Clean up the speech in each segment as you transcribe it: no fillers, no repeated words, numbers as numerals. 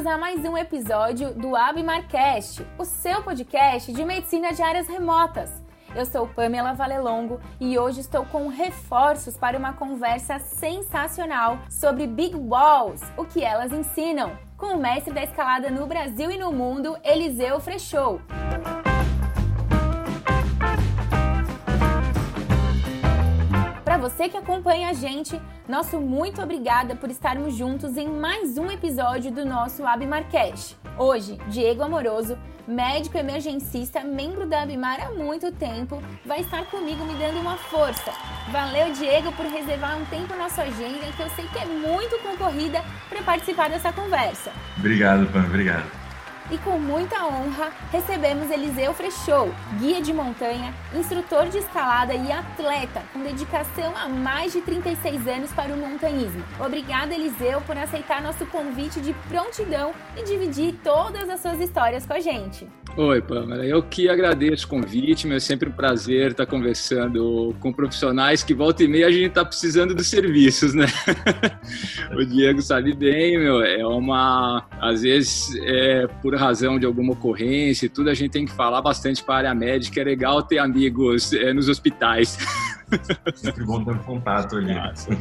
bem-vindos a mais um episódio do ABMARcast, o seu podcast de medicina de áreas remotas. Eu sou Pamela Valelongo e hoje estou com reforços para uma conversa sensacional sobre Big Walls, o que elas ensinam, com o mestre da escalada no Brasil e no mundo, Eliseu Frechou. Para você que acompanha a gente, nosso muito obrigada por estarmos juntos em mais um episódio do nosso ABMARcast. Hoje, Diego Amoroso, médico emergencista, membro da ABMAR há muito tempo, vai estar comigo me dando uma força. Valeu, Diego, por reservar um tempo na sua agenda, que eu sei que é muito concorrida, para participar dessa conversa. Obrigado, Pam, obrigado. E com muita honra, recebemos Eliseu Frechou, guia de montanha, instrutor de escalada e atleta, com dedicação há mais de 36 anos para o montanhismo. Obrigada, Eliseu, por aceitar nosso convite de prontidão e dividir todas as suas histórias com a gente. Oi, Pamela. Eu que agradeço o convite, é sempre um prazer estar conversando com profissionais que volta e meia a gente está precisando dos serviços, né? O Diego sabe bem, às vezes, por razão de alguma ocorrência e tudo, a gente tem que falar bastante para a área médica, é legal ter amigos nos hospitais. Sempre bom ter um contato ali.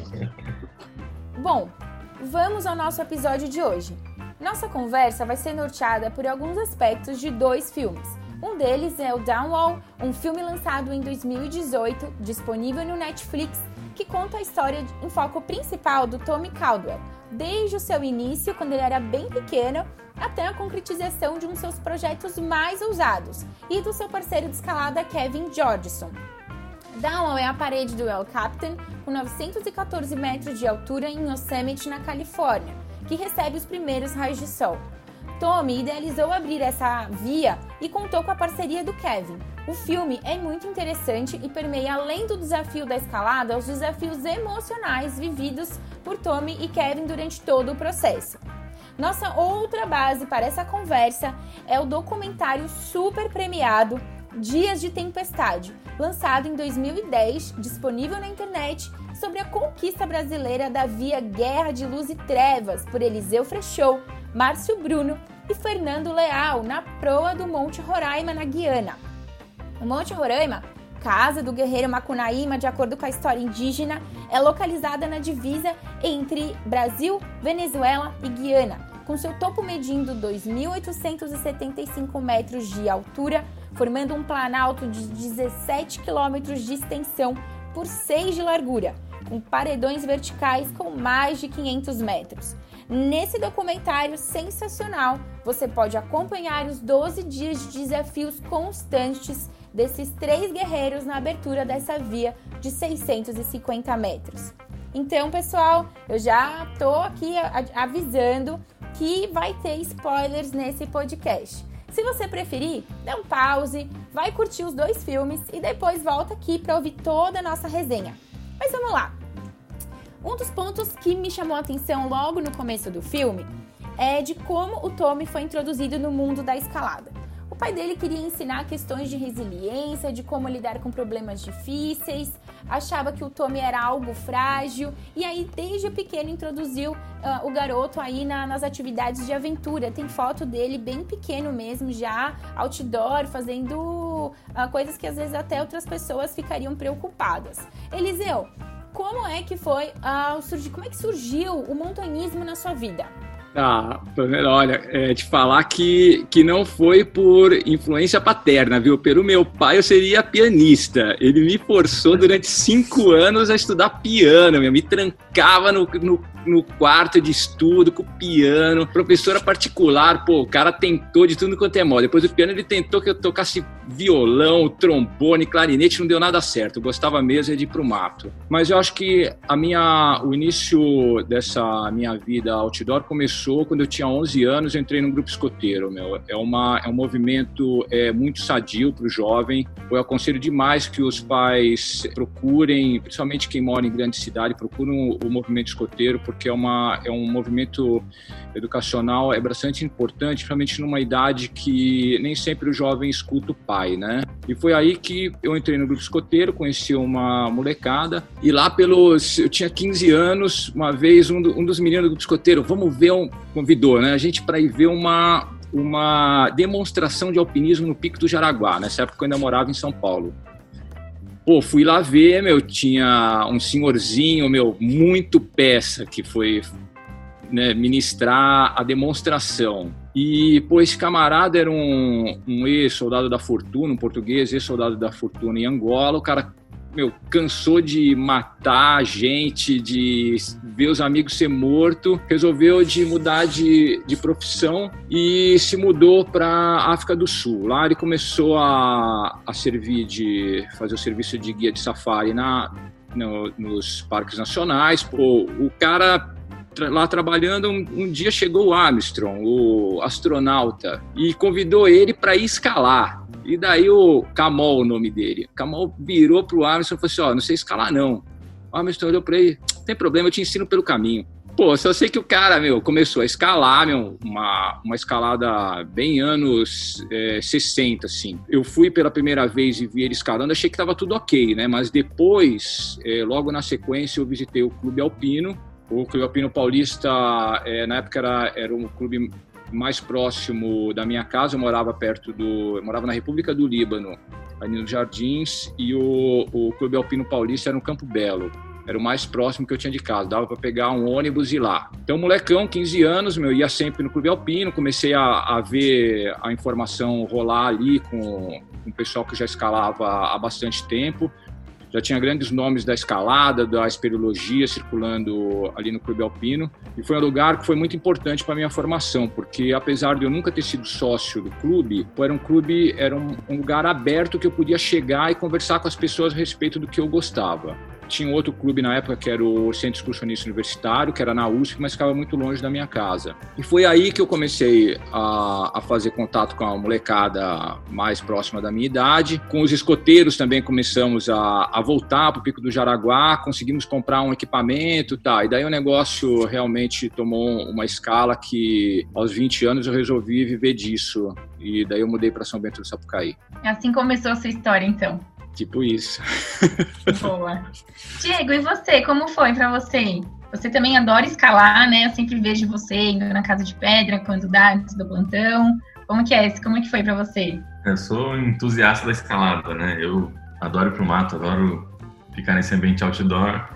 Bom, vamos ao nosso episódio de hoje. Nossa conversa vai ser norteada por alguns aspectos de dois filmes. Um deles é o Downwall, um filme lançado em 2018, disponível no Netflix, que conta a história em foco principal do Tommy Caldwell, desde o seu início, quando ele era bem pequeno, até a concretização de um dos seus projetos mais ousados, e do seu parceiro de escalada Kevin Georgeson. Downwall é a parede do El Capitan, com 914 metros de altura em Yosemite, na Califórnia, que recebe os primeiros raios de sol. Tommy idealizou abrir essa via e contou com a parceria do Kevin. O filme é muito interessante e permeia, além do desafio da escalada, os desafios emocionais vividos por Tommy e Kevin durante todo o processo. Nossa outra base para essa conversa é o documentário super premiado Dias de Tempestade, lançado em 2010, disponível na internet, sobre a conquista brasileira da via Guerra de Luz e Trevas por Eliseu Frechou, Márcio Bruno e Fernando Leal, na proa do Monte Roraima, na Guiana. O Monte Roraima, casa do guerreiro Macunaíma, de acordo com a história indígena, é localizada na divisa entre Brasil, Venezuela e Guiana, com seu topo medindo 2.875 metros de altura, formando um planalto de 17 quilômetros de extensão por 6 de largura, com paredões verticais com mais de 500 metros. Nesse documentário sensacional, você pode acompanhar os 12 dias de desafios constantes desses 3 guerreiros na abertura dessa via de 650 metros. Então, pessoal, eu já estou aqui avisando que vai ter spoilers nesse podcast. Se você preferir, dê um pause, vai curtir os 2 filmes e depois volta aqui para ouvir toda a nossa resenha. Mas vamos lá! Um dos pontos que me chamou a atenção logo no começo do filme é de como o Tommy foi introduzido no mundo da escalada. O pai dele queria ensinar questões de resiliência, de como lidar com problemas difíceis, achava que o Tommy era algo frágil e aí desde pequeno introduziu o garoto aí nas atividades de aventura. Tem foto dele bem pequeno mesmo, já outdoor, fazendo coisas que às vezes até outras pessoas ficariam preocupadas. Eliseu, como é que foi como é que surgiu o montanhismo na sua vida? Olha, te falar que não foi por influência paterna, viu? Pelo meu pai eu seria pianista. Ele me forçou durante 5 anos a estudar piano, me trancava no quarto de estudo com o piano, professora particular, o cara tentou de tudo quanto é modo. Depois do piano ele tentou que eu tocasse violão, trombone, clarinete, não deu nada certo. Eu gostava mesmo de ir pro mato. Mas eu acho que o início dessa minha vida outdoor começou quando eu tinha 11 anos, eu entrei num grupo escoteiro, É um movimento muito sadio para o jovem. Eu aconselho demais que os pais procurem, principalmente quem mora em grande cidade, procurem o movimento escoteiro, porque é um movimento educacional bastante importante, principalmente numa idade que nem sempre o jovem escuta o pai, né? E foi aí que eu entrei no grupo escoteiro, conheci uma molecada, e lá eu tinha 15 anos, uma vez um dos meninos do grupo escoteiro, convidou, né, a gente para ir ver uma demonstração de alpinismo no Pico do Jaraguá, nessa época eu ainda morava em São Paulo. Pô, fui lá ver, tinha um senhorzinho, muito peça, que foi, né, ministrar a demonstração. E, pô, esse camarada era um ex-soldado da Fortuna, um português, ex-soldado da Fortuna em Angola. O cara, cansou de matar gente, de ver os amigos ser morto, resolveu de mudar de profissão e se mudou para África do Sul. Lá ele começou a fazer o serviço de guia de safari nos parques nacionais. Pô, o cara lá trabalhando, um dia chegou o Armstrong, o astronauta, e convidou ele para ir escalar. E daí o Camol, o nome dele. O Camol virou pro Armstrong e falou assim, não sei escalar não. O Armstrong olhou para ele, não tem problema, eu te ensino pelo caminho. Pô, só sei que o cara, começou a escalar, uma escalada bem anos 60, assim. Eu fui pela primeira vez e vi ele escalando, achei que tava tudo ok, né? Mas depois, logo na sequência, eu visitei o Clube Alpino. O Clube Alpino Paulista, na época, era um clube mais próximo da minha casa. Eu morava na República do Líbano, ali nos Jardins, e o Clube Alpino Paulista era no Campo Belo. Era o mais próximo que eu tinha de casa, dava para pegar um ônibus e ir lá. Então, molecão, 15 anos, ia sempre no Clube Alpino, comecei a ver a informação rolar ali com o pessoal que já escalava há bastante tempo. Já tinha grandes nomes da escalada, da espeleologia circulando ali no Clube Alpino. E foi um lugar que foi muito importante para a minha formação, porque apesar de eu nunca ter sido sócio do clube, era um lugar aberto que eu podia chegar e conversar com as pessoas a respeito do que eu gostava. Tinha um outro clube na época que era o Centro Excursionista Universitário, que era na USP, mas ficava muito longe da minha casa. E foi aí que eu comecei a fazer contato com a molecada mais próxima da minha idade. Com os escoteiros também começamos a voltar para o Pico do Jaraguá, conseguimos comprar um equipamento, tá. E daí o negócio realmente tomou uma escala que aos 20 anos eu resolvi viver disso. E daí eu mudei para São Bento do Sapucaí. Assim começou a sua história, então. Tipo isso. Boa. Diego, e você? Como foi pra você? Você também adora escalar, né? Eu sempre vejo você indo na Casa de Pedra quando dá, antes do plantão. Como que foi pra você? Eu sou entusiasta da escalada, né? Eu adoro ir pro mato, adoro ficar nesse ambiente outdoor.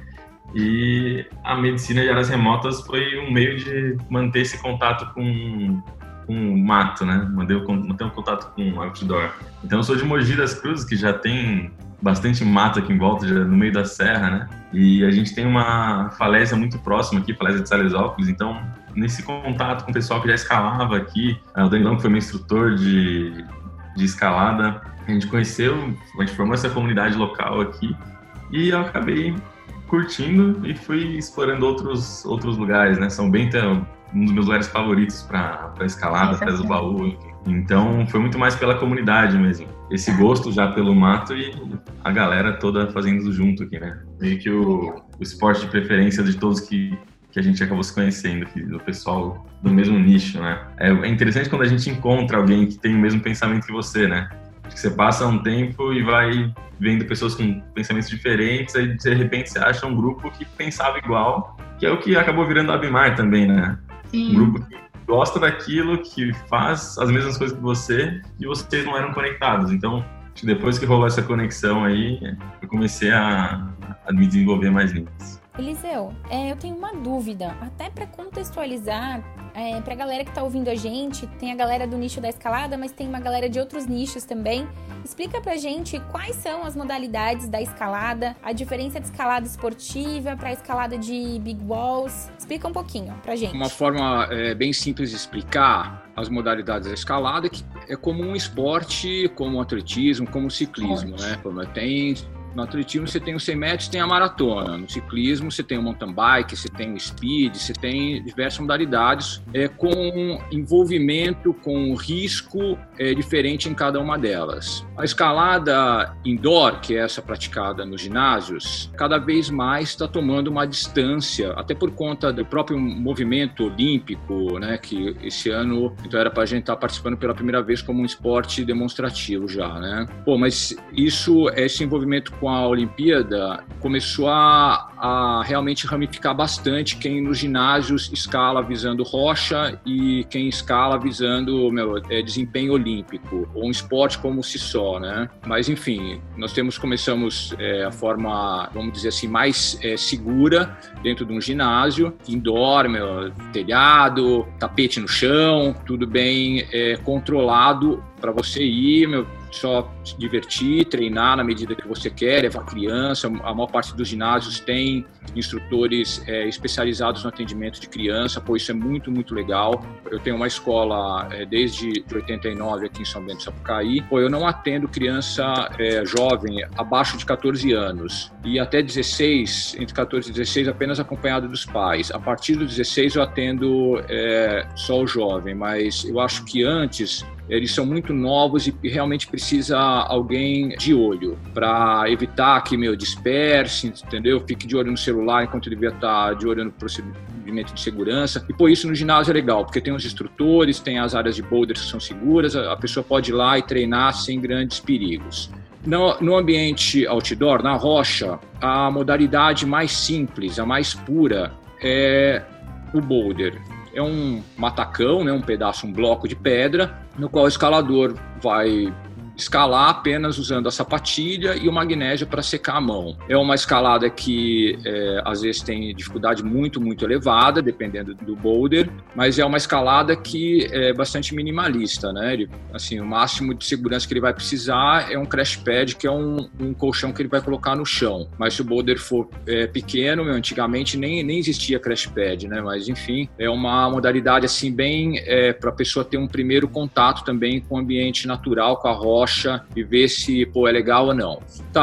E a medicina de áreas remotas foi um meio de manter esse contato com o mato, né? Manter um contato com o outdoor. Então eu sou de Mogi das Cruzes, que já tem bastante mato aqui em volta, já no meio da serra, né? E a gente tem uma falésia muito próxima aqui, falésia de Salesópolis. Então, nesse contato com o pessoal que já escalava aqui, o Danilão, que foi meu instrutor de escalada, a gente formou essa comunidade local aqui e eu acabei curtindo e fui explorando outros lugares, né? São Bento é um dos meus lugares favoritos para escalada, Pedra do Baú, enfim. Então, foi muito mais pela comunidade mesmo. Esse gosto já pelo mato e a galera toda fazendo junto aqui, né? Meio que o esporte de preferência de todos que a gente acabou se conhecendo, do pessoal do mesmo nicho, né? É interessante quando a gente encontra alguém que tem o mesmo pensamento que você, né? Acho que você passa um tempo e vai vendo pessoas com pensamentos diferentes, aí de repente você acha um grupo que pensava igual, que é o que acabou virando a Abimar também, né? Sim. Um grupo que gosta daquilo, que faz as mesmas coisas que você, e vocês não eram conectados. Então, acho que depois que rolou essa conexão aí, eu comecei a me desenvolver mais nisso. Eliseu, eu tenho uma dúvida, até para contextualizar, para a galera que está ouvindo a gente, tem a galera do nicho da escalada, mas tem uma galera de outros nichos também. Explica pra gente quais são as modalidades da escalada, a diferença de escalada esportiva para a escalada de big walls. Explica um pouquinho pra gente. Uma forma bem simples de explicar as modalidades da escalada é como um esporte, como o atletismo, como o ciclismo, né? Tem No atletismo você tem os 100 metros, tem a maratona. No ciclismo você tem o mountain bike, você tem o speed, você tem diversas modalidades com envolvimento, com risco diferente em cada uma delas. A escalada indoor, que é essa praticada nos ginásios, cada vez mais está tomando uma distância, até por conta do próprio movimento olímpico, né, que esse ano então era para a gente estar participando pela primeira vez como um esporte demonstrativo já, né? Mas esse envolvimento com a Olimpíada começou a realmente ramificar bastante quem nos ginásios escala visando rocha e quem escala visando desempenho olímpico, ou um esporte como si só, né? Mas, enfim, nós começamos a forma, vamos dizer assim, mais segura dentro de um ginásio, indoor, telhado, tapete no chão, tudo bem controlado para você ir, só se divertir, treinar na medida que você quer, levar criança. A maior parte dos ginásios tem instrutores especializados no atendimento de criança, isso é muito, muito legal. Eu tenho uma escola desde 89 aqui em São Bento do Sapucaí. Eu não atendo criança jovem abaixo de 14 anos e até 16, entre 14 e 16, apenas acompanhado dos pais. A partir dos 16 eu atendo só o jovem, mas eu acho que antes eles são muito novos e realmente precisa alguém de olho para evitar que disperse, entendeu? Fique de olho no celular enquanto ele devia estar de olho no procedimento de segurança. E isso no ginásio é legal, porque tem os instrutores, tem as áreas de boulders que são seguras, a pessoa pode ir lá e treinar sem grandes perigos. No ambiente outdoor, na rocha, a modalidade mais simples, a mais pura, é o boulder. É um matacão, né, um bloco de pedra, no qual o escalador vai escalar apenas usando a sapatilha e o magnésio para secar a mão. É uma escalada que às vezes tem dificuldade muito, muito elevada, dependendo do boulder, mas é uma escalada que é bastante minimalista, né? O máximo de segurança que ele vai precisar é um crash pad, que é um colchão que ele vai colocar no chão. Mas se o boulder for pequeno, antigamente nem existia crash pad, né? Mas enfim, é uma modalidade assim bem para a pessoa ter um primeiro contato também com o ambiente natural, com a rocha, e ver se é legal ou não.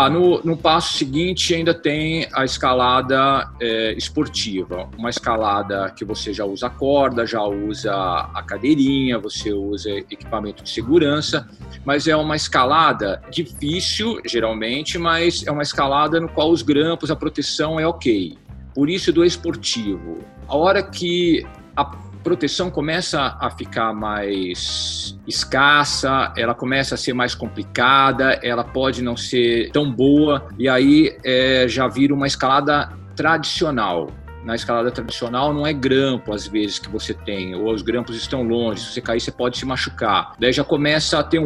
No passo seguinte ainda tem a escalada esportiva, uma escalada que você já usa corda, já usa a cadeirinha, você usa equipamento de segurança, mas é uma escalada difícil, geralmente, mas é uma escalada no qual os grampos, a proteção é ok. Por isso do esportivo. A hora que a proteção começa a ficar mais escassa, ela começa a ser mais complicada, ela pode não ser tão boa, e aí já vira uma escalada tradicional. Na escalada tradicional não é grampo, às vezes, que você tem, ou os grampos estão longe, se você cair você pode se machucar. Daí já começa a ter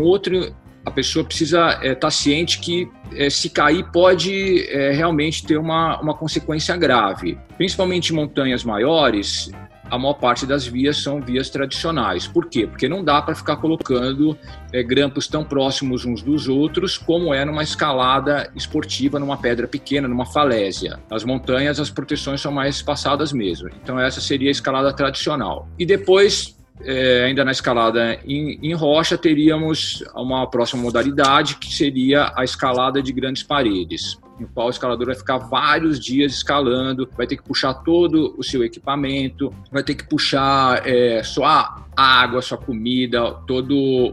a pessoa precisa estar ciente que se cair pode realmente ter uma consequência grave. Principalmente em montanhas maiores, a maior parte das vias são vias tradicionais. Por quê? Porque não dá para ficar colocando grampos tão próximos uns dos outros como numa escalada esportiva, numa pedra pequena, numa falésia. Nas montanhas as proteções são mais espaçadas mesmo. Então essa seria a escalada tradicional. E depois, ainda na escalada em rocha, teríamos uma próxima modalidade que seria a escalada de grandes paredes, no qual o escalador vai ficar vários dias escalando, vai ter que puxar todo o seu equipamento, vai ter que puxar sua água, sua comida, todo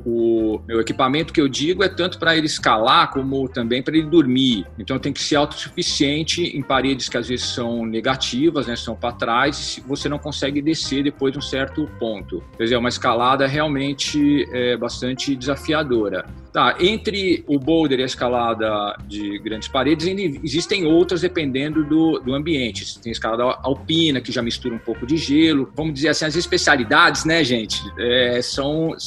o meu equipamento, que eu digo, é tanto para ele escalar como também para ele dormir. Então tem que ser autossuficiente em paredes que às vezes são negativas, né, são para trás, e você não consegue descer depois de um certo ponto. Quer dizer, é uma escalada realmente bastante desafiadora. Entre o boulder e a escalada de grandes paredes, ainda existem outras dependendo do ambiente. Tem a escalada alpina, que já mistura um pouco de gelo. Vamos dizer assim, as especialidades, né, gente, são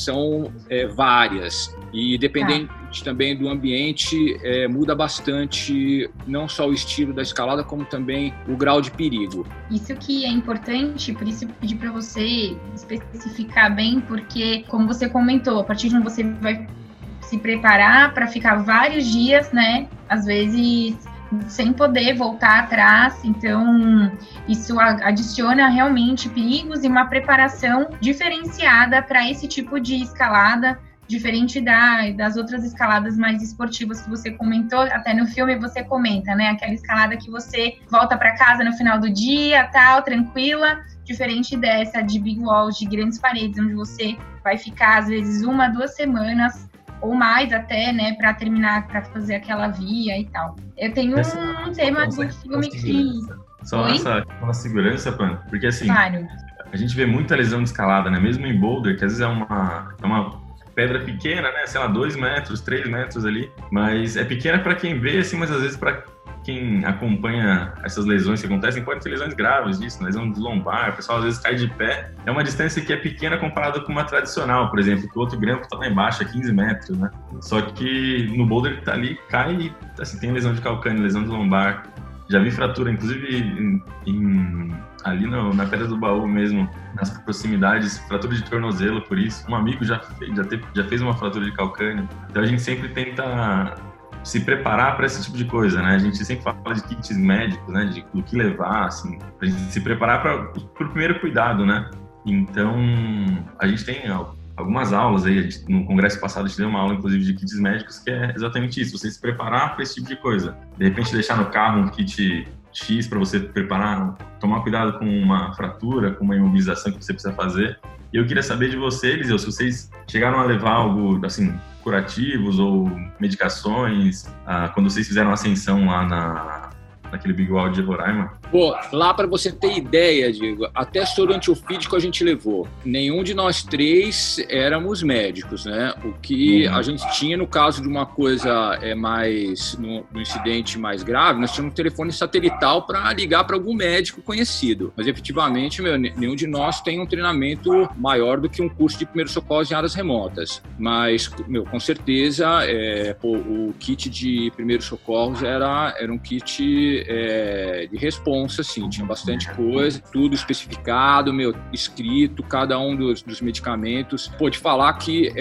várias. E dependendo também do ambiente, muda bastante, não só o estilo da escalada, como também o grau de perigo. Isso que é importante, por isso eu pedi para você especificar bem, porque, como você comentou, a partir de onde você vai se preparar para ficar vários dias, né? Às vezes sem poder voltar atrás, então isso adiciona realmente perigos e uma preparação diferenciada para esse tipo de escalada, diferente das outras escaladas mais esportivas que você comentou, até no filme você comenta, né? Aquela escalada que você volta para casa no final do dia, tal, tranquila, diferente dessa de big walls, de grandes paredes, onde você vai ficar, às vezes, 1, 2 semanas, ou mais até, né, para terminar, para fazer aquela via e tal. Eu tenho um tema do filme que... Só essa segurança, Pan, porque assim, claro, a gente vê muita lesão de escalada, né? Mesmo em boulder, que às vezes é uma pedra pequena, né? Sei lá, 2 metros, 3 metros ali, mas é pequena para quem vê, assim, mas às vezes para quem acompanha essas lesões que acontecem, pode ter lesões graves disso, lesão de lombar, o pessoal às vezes cai de pé. É uma distância que é pequena comparada com uma tradicional, por exemplo, que o outro grampo está lá embaixo, a 15 metros, né? Só que no boulder que tá ali, cai e, assim, tem lesão de calcâneo, lesão de lombar. Já vi fratura, inclusive ali na Pedra do Baú mesmo, nas proximidades, fratura de tornozelo por isso. Um amigo já fez uma fratura de calcâneo. Então a gente sempre tenta se preparar para esse tipo de coisa, né? A gente sempre fala de kits médicos, né? Do que levar, assim, pra gente se preparar para o primeiro cuidado, né? Então a gente tem algumas aulas aí, no congresso passado a gente deu uma aula, inclusive, de kits médicos, que é exatamente isso, você se preparar para esse tipo de coisa. De repente deixar no carro um kit X para você preparar, tomar cuidado com uma fratura, com uma imobilização que você precisa fazer. E eu queria saber de vocês, Eliseu, se vocês chegaram a levar algo, assim, curativos ou medicações, quando vocês fizeram a ascensão lá naquele Big Wall de Roraima. Pô, lá para você ter ideia, Diego, até soro antiofídico a gente levou. Nenhum de nós 3 éramos médicos, né? O que a gente tinha no caso de uma coisa mais, no incidente mais grave, nós tínhamos um telefone satelital para ligar para algum médico conhecido. Mas efetivamente, nenhum de nós tem um treinamento maior do que um curso de primeiros socorros em áreas remotas. Mas, com certeza, o kit de primeiros socorros era um kit de responsa, assim, tinha bastante coisa, tudo especificado, escrito, cada um dos medicamentos. Pô, de falar que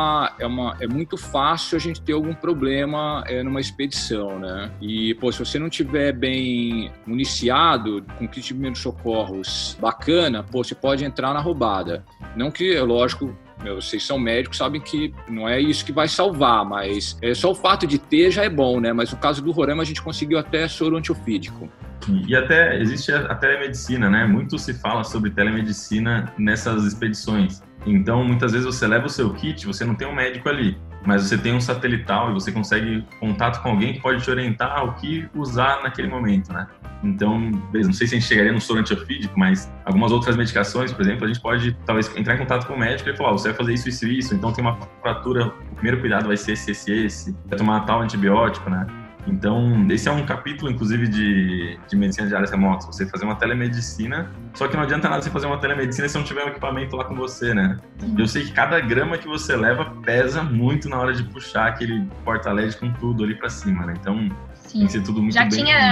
é muito fácil a gente ter algum problema numa expedição, né? E, pô, se você não tiver bem municiado com kit de primeiros socorros bacana, pô, você pode entrar na roubada. Não que, lógico, vocês são médicos, sabem que não é isso que vai salvar, mas só o fato de ter já é bom, né? Mas no caso do Roraima a gente conseguiu até soro antiofídico. E até existe a telemedicina, né? Muito se fala sobre telemedicina nessas expedições. Então, muitas vezes você leva o seu kit, você não tem um médico ali, mas você tem um satelital e você consegue contato com alguém que pode te orientar o que usar naquele momento, né? Então, beleza, não sei se a gente chegaria no soro antiofídico, mas algumas outras medicações, por exemplo, a gente pode talvez entrar em contato com o médico e falar, você vai fazer isso, então tem uma fratura, o primeiro cuidado vai ser esse, vai tomar tal antibiótico, né? Então, esse é um capítulo, inclusive, de medicina de áreas remotas, você fazer uma telemedicina, só que não adianta nada você fazer uma telemedicina se não tiver um equipamento lá com você, né? Eu sei que cada grama que você leva pesa muito na hora de puxar aquele porta-LED com tudo ali pra cima, né? Então, tem que ser tudo muito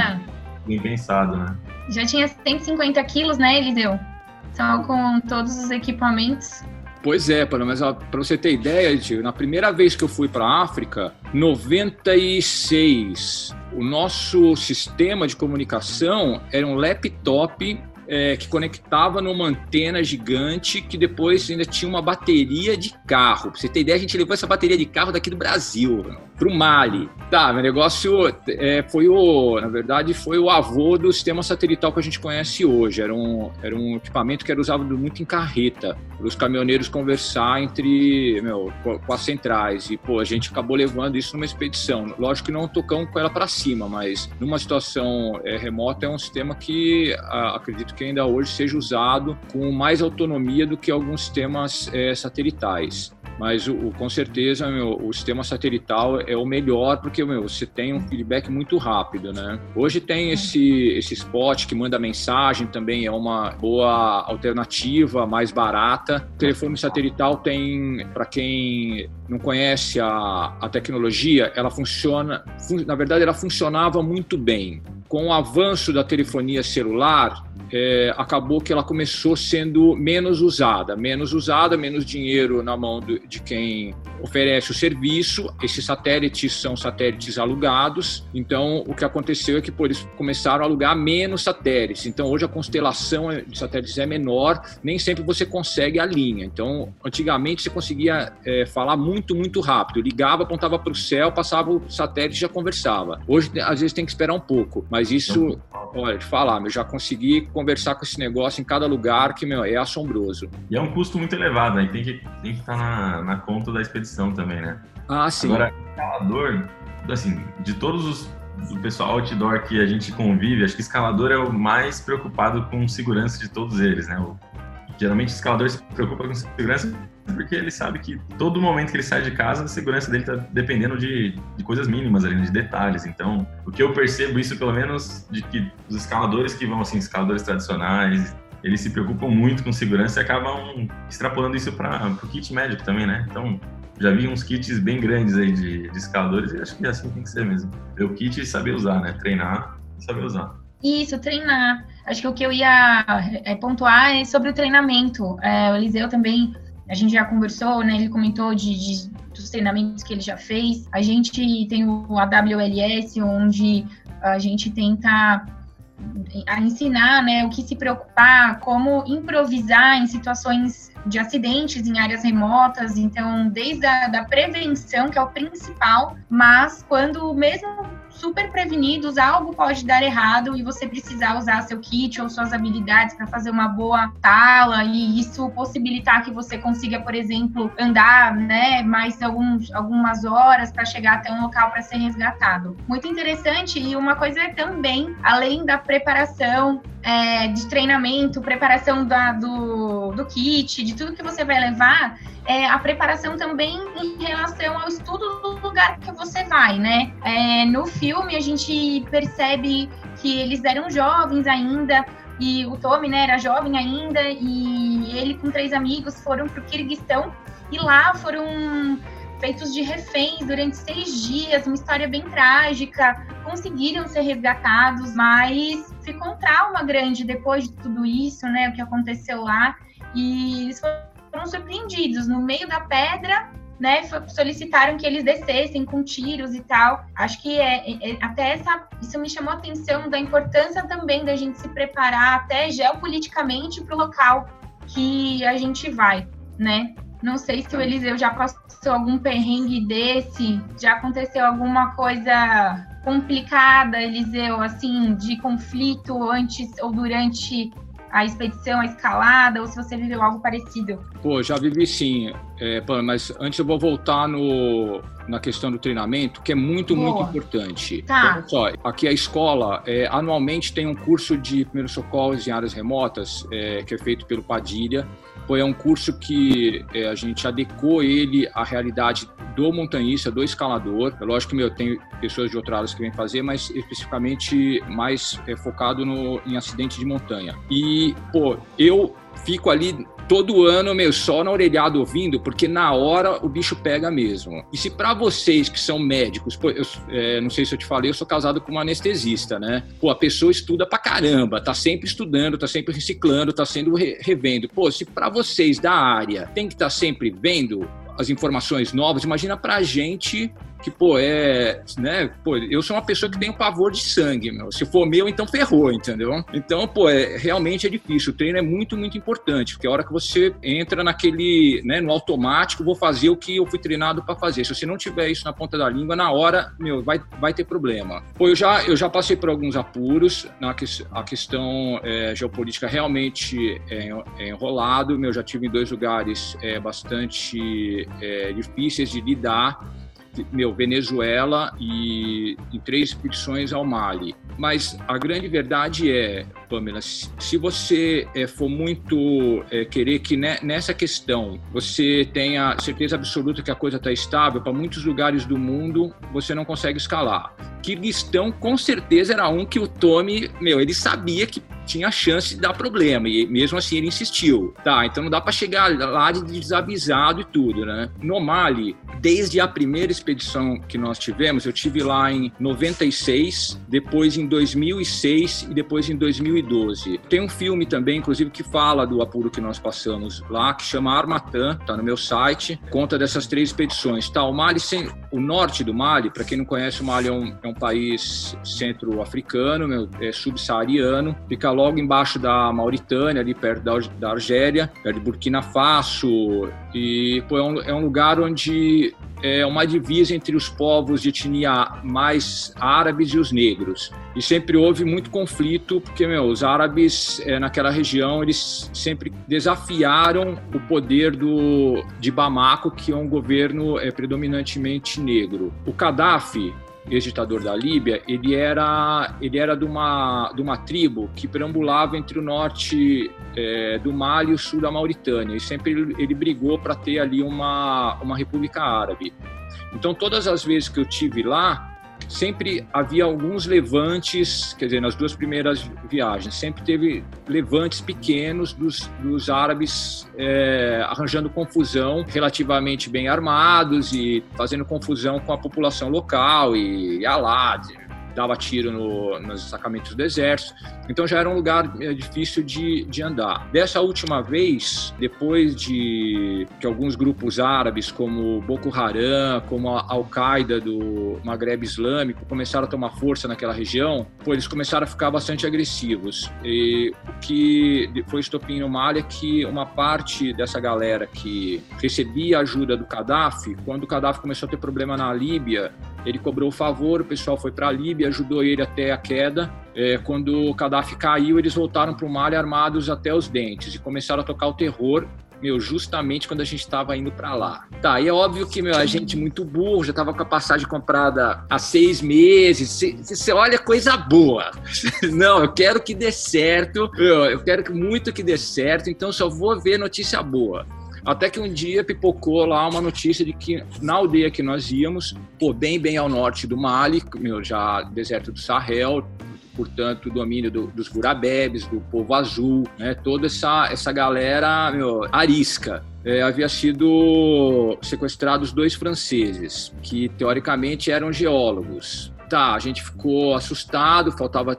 bem pensado, né? Já tinha 150 quilos, né, Eliseu? Só com todos os equipamentos. Pois é, mas para você ter ideia, tio, na primeira vez que eu fui para a África, 96, o nosso sistema de comunicação era um laptop que conectava numa antena gigante que depois ainda tinha uma bateria de carro. Pra você ter ideia, a gente levou essa bateria de carro daqui do Brasil pro Mali. Tá, meu negócio na verdade foi o avô do sistema satelital que a gente conhece hoje. Era um equipamento que era usado muito em carreta, para os caminhoneiros conversar com as centrais. E, pô, a gente acabou levando isso numa expedição. Lógico que não tocamos com ela para cima, mas numa situação remota é um sistema que acredito que ainda hoje seja usado com mais autonomia do que alguns sistemas satelitais. Mas com certeza o sistema satelital é o melhor porque você tem um feedback muito rápido, né? Hoje tem esse spot que manda mensagem, também é uma boa alternativa, mais barata. O telefone satelital tem, para quem não conhece a tecnologia, ela funciona, na verdade ela funcionava muito bem. Com o avanço da telefonia celular, acabou que ela começou sendo menos usada, menos dinheiro na mão de quem oferece o serviço. Esses satélites são satélites alugados, então o que aconteceu é que eles começaram a alugar menos satélites, então hoje a constelação de satélites é menor, nem sempre você consegue a linha. Então antigamente você conseguia falar muito, muito rápido, ligava, apontava para o céu, passava o satélite e já conversava. Hoje às vezes tem que esperar um pouco, mas isso, olha, de falar, eu já consegui conversar com esse negócio em cada lugar que, é assombroso. E é um custo muito elevado, né? Tem que estar na conta da expedição também, né? Ah, sim. Agora, escalador, assim, de todos o pessoal outdoor que a gente convive, acho que escalador é o mais preocupado com segurança de todos eles, né? Geralmente o escalador se preocupa com segurança porque ele sabe que todo momento que ele sai de casa, a segurança dele está dependendo de coisas mínimas ali, de detalhes. Então, o que eu percebo isso, pelo menos, de que os escaladores que vão, assim, escaladores tradicionais, eles se preocupam muito com segurança e acabam extrapolando isso para o kit médico também, né? Então, já vi uns kits bem grandes aí de escaladores e acho que assim tem que ser mesmo. Ver o kit e saber usar, né? Treinar e saber usar. Isso, treinar. Acho que o que eu ia pontuar é sobre o treinamento. O Eliseu também, a gente já conversou, né? Ele comentou dos treinamentos que ele já fez. A gente tem o AWLS, onde a gente tenta ensinar, né, o que se preocupar, como improvisar em situações de acidentes em áreas remotas. Então, desde a prevenção, que é o principal, mas quando mesmo super prevenidos, algo pode dar errado e você precisar usar seu kit ou suas habilidades para fazer uma boa tala, e isso possibilitar que você consiga, por exemplo, andar, né, mais algumas horas para chegar até um local para ser resgatado. Muito interessante. E uma coisa é também, além da preparação de treinamento, preparação do kit, de tudo que você vai levar, a preparação também em relação ao estudo do lugar que você vai, né? No filme a gente percebe que eles eram jovens ainda, e o Tommy, né, era jovem ainda, e ele com 3 amigos foram para o Quirguistão, e lá foram feitos de reféns durante 6 dias, uma história bem trágica. Conseguiram ser resgatados, mas ficou um trauma grande depois de tudo isso, né, o que aconteceu lá, e eles foram surpreendidos no meio da pedra, né, solicitaram que eles descessem com tiros e tal. Acho que isso me chamou a atenção da importância também da gente se preparar até geopoliticamente para o local que a gente vai, né? Não sei se o Eliseu já passou algum perrengue desse, já aconteceu alguma coisa complicada, Eliseu, assim, de conflito antes ou durante a expedição, a escalada, ou se você viveu algo parecido. Pô, já vivi sim, mas antes eu vou voltar na questão do treinamento, que é muito, muito importante. Tá. Então, só, aqui a escola, anualmente tem um curso de primeiros socorros em áreas remotas, que é feito pelo Padilha. É um curso que a gente adequou ele à realidade do montanhista, do escalador. É lógico que tem pessoas de outras áreas que vêm fazer, mas especificamente mais focado em acidente de montanha. E, eu fico ali todo ano, só na orelhada ouvindo, porque na hora o bicho pega mesmo. E se para vocês que são médicos, eu não sei se eu te falei, eu sou casado com uma anestesista, né? A pessoa estuda pra caramba, tá sempre estudando, tá sempre reciclando, tá sendo revendo. Se para vocês da área tem que estar sempre vendo as informações novas, imagina pra gente que, eu sou uma pessoa que tem um pavor de sangue, se for meu, então ferrou, entendeu? Então, realmente é difícil. O treino é muito, muito importante, porque a hora que você entra naquele, né, no automático, vou fazer o que eu fui treinado para fazer. Se você não tiver isso na ponta da língua, na hora, vai ter problema. Eu já passei por alguns apuros, a questão geopolítica realmente é enrolado, já tive em 2 lugares bastante difíceis de lidar, Venezuela e em 3 expedições ao Mali. Mas a grande verdade Pamela, se você for muito querer que nessa questão você tenha certeza absoluta que a coisa está estável, para muitos lugares do mundo você não consegue escalar. Quirguistão com certeza era um que o Tommy, ele sabia que tinha chance de dar problema, e mesmo assim ele insistiu. Tá, então não dá para chegar lá de desavisado e tudo, né? No Mali, desde a primeira expedição que nós tivemos, eu tive lá em 96, depois em 2006 e depois em 2012. Tem um filme também, inclusive, que fala do apuro que nós passamos lá, que chama Harmattan, tá no meu site, conta dessas 3 expedições. Tá, o Mali, o norte do Mali, para quem não conhece, o Mali é um país centro-africano, é subsaariano, fica logo embaixo da Mauritânia, ali perto da Argélia, perto de Burkina Faso, e pô, é um lugar onde é uma divisa entre os povos de etnia mais árabes e os negros. E sempre houve muito conflito, porque os árabes naquela região, eles sempre desafiaram o poder de Bamako, que é um governo predominantemente negro. O Gaddafi, ex-ditador da Líbia, ele era de uma tribo que perambulava entre o norte do Mali e o sul da Mauritânia, e sempre ele brigou para ter ali uma república árabe. Então, todas as vezes que eu tive lá, sempre havia alguns levantes, quer dizer, nas 2 primeiras viagens, sempre teve levantes pequenos dos árabes arranjando confusão, relativamente bem armados e fazendo confusão com a população local e dava tiro nos destacamentos do exército. Então já era um lugar difícil de andar. Dessa última vez, depois de que alguns grupos árabes, como Boko Haram, como a Al-Qaeda do Maghreb Islâmico, começaram a tomar força naquela região, eles começaram a ficar bastante agressivos. E o que foi estopim no Mali é que uma parte dessa galera que recebia ajuda do Gaddafi, quando o Gaddafi começou a ter problema na Líbia, ele cobrou o favor, o pessoal foi para a Líbia, ajudou ele até a queda. Quando o Gaddafi caiu, eles voltaram para o Mali armados até os dentes e começaram a tocar o terror, justamente quando a gente estava indo para lá. Tá, e é óbvio que, a gente muito burro, já estava com a passagem comprada há 6 meses, você olha, coisa boa. Não, eu quero que dê certo, eu quero muito que dê certo, então só vou ver notícia boa. Até que um dia pipocou lá uma notícia de que na aldeia que nós íamos, bem ao norte do Mali, já deserto do Sahel, portanto, domínio dos Burabebes, do povo azul, né? Toda essa galera arisca. Havia sido sequestrados 2 franceses, que teoricamente eram geólogos. Tá, a gente ficou assustado, faltava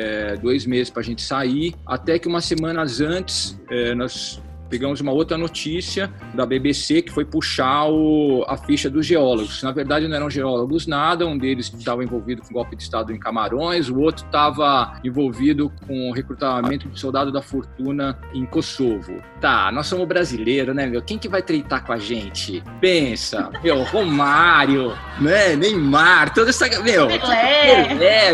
2 meses para a gente sair, até que umas semanas antes nós pegamos uma outra notícia da BBC que foi puxar a ficha dos geólogos. Na verdade, não eram geólogos nada, um deles estava envolvido com golpe de Estado em Camarões, o outro estava envolvido com o recrutamento de soldado da fortuna em Kosovo. Tá, nós somos brasileiros, né, Quem que vai treitar com a gente? Pensa, Romário, né, Neymar, toda essa... Pelé,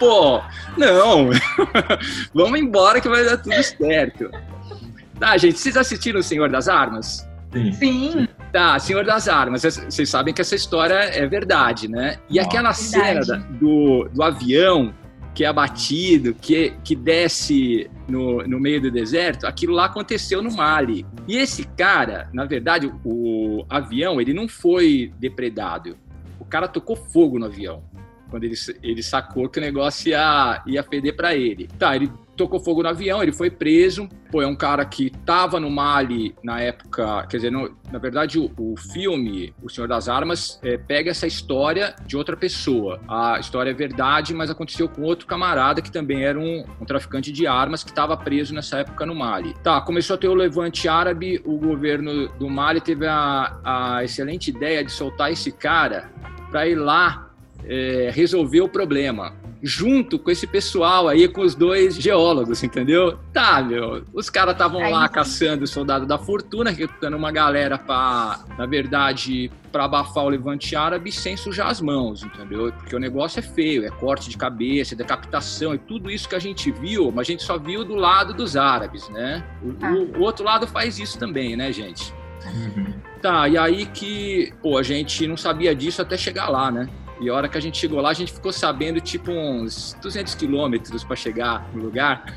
não, vamos embora que vai dar tudo certo. Tá, gente, vocês assistiram O Senhor das Armas? Sim. Tá, Senhor das Armas, vocês sabem que essa história é verdade, né? E aquela cena do avião que é abatido, que desce no meio do deserto, aquilo lá aconteceu no Mali. E esse cara, na verdade, o avião, ele não foi depredado. O cara tocou fogo no avião, quando ele sacou que o negócio ia feder para ele. Tá, ele tocou fogo no avião, ele foi preso. É um cara que estava no Mali na época, quer dizer, na verdade o filme O Senhor das Armas pega essa história de outra pessoa. A história é verdade, mas aconteceu com outro camarada que também era um traficante de armas que estava preso nessa época no Mali. Tá, começou a ter o levante árabe, o governo do Mali teve a excelente ideia de soltar esse cara para ir lá resolver o problema, junto com esse pessoal aí, com os 2 geólogos, entendeu? Tá, os caras estavam lá caçando o soldado da fortuna, recrutando uma galera na verdade, para abafar o levante árabe sem sujar as mãos, entendeu? Porque o negócio é feio, é corte de cabeça, decapitação, e tudo isso que a gente viu, mas a gente só viu do lado dos árabes, né? O outro lado faz isso também, né, gente? Tá, e aí que, a gente não sabia disso até chegar lá, né? E a hora que a gente chegou lá, a gente ficou sabendo, tipo, uns 200 quilômetros para chegar no lugar.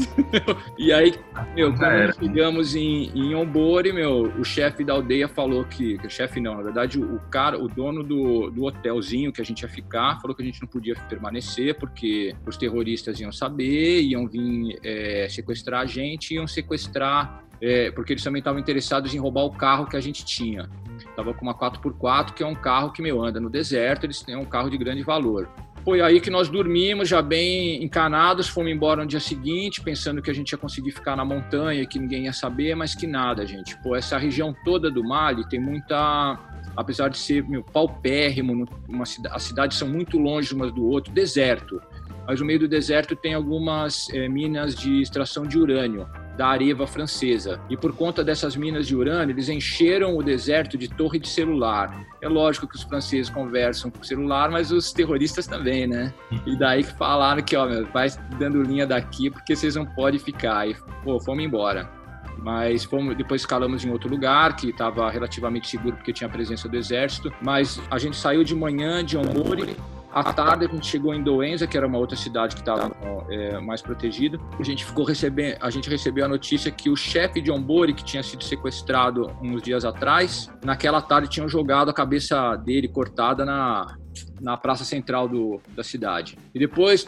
E aí, quando chegamos em Ombori, o chefe da aldeia falou que o chefe não, na verdade, o dono do hotelzinho que a gente ia ficar, falou que a gente não podia permanecer porque os terroristas iam saber, iam vir sequestrar a gente, iam sequestrar, porque eles também estavam interessados em roubar o carro que a gente tinha. Tava com uma 4x4, que é um carro que, anda no deserto, eles têm um carro de grande valor. Foi aí que nós dormimos, já bem encanados, fomos embora no dia seguinte, pensando que a gente ia conseguir ficar na montanha, que ninguém ia saber, mas que nada, gente. Essa região toda do Mali tem muita... Apesar de ser paupérrimo, as cidades são muito longe umas do outro, deserto. Mas no meio do deserto tem algumas minas de extração de urânio, da Areva francesa. E por conta dessas minas de urânio, eles encheram o deserto de torre de celular. É lógico que os franceses conversam com o celular, mas os terroristas também, né? E daí que falaram que, vai dando linha daqui, porque vocês não podem ficar. E, fomos embora. Mas depois escalamos em outro lugar, que estava relativamente seguro, porque tinha a presença do exército. Mas a gente saiu de manhã de Ombori. À tarde a gente chegou em Douenza, que era uma outra cidade que estava mais protegida. A gente recebeu a notícia que o chefe de Ombori, que tinha sido sequestrado uns dias atrás, naquela tarde tinham jogado a cabeça dele cortada na praça central da cidade. E depois,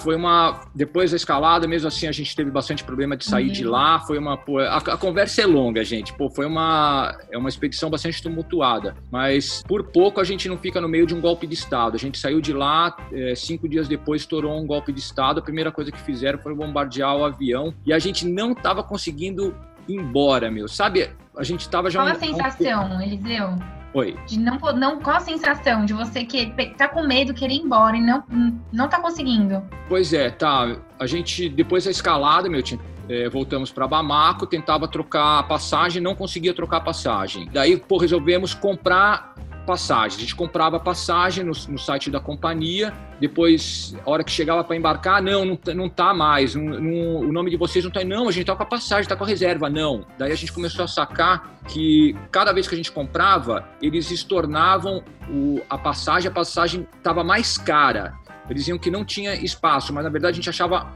depois da escalada, mesmo assim, a gente teve bastante problema de sair de lá. A conversa é longa, gente. Foi uma expedição bastante tumultuada. Mas, por pouco, a gente não fica no meio de um golpe de Estado. A gente saiu de lá, 5 dias depois, estourou um golpe de Estado. A primeira coisa que fizeram foi bombardear o avião. E a gente não estava conseguindo ir embora, sabe? A gente estava já... Qual a sensação, Eliseu? Oi. De não, qual a sensação de você que tá com medo, querer ir embora e não tá conseguindo? Pois é, a gente, depois da escalada, voltamos para Bamako, tentava trocar a passagem, não conseguia trocar a passagem. Daí, resolvemos comprar passagem. A gente comprava passagem no site da companhia, depois, a hora que chegava para embarcar, não tá mais, o nome de vocês não tá, não, a gente tá com a passagem, tá com a reserva, não. Daí a gente começou a sacar que cada vez que a gente comprava, eles estornavam a passagem estava mais cara. Eles diziam que não tinha espaço, mas na verdade a gente achava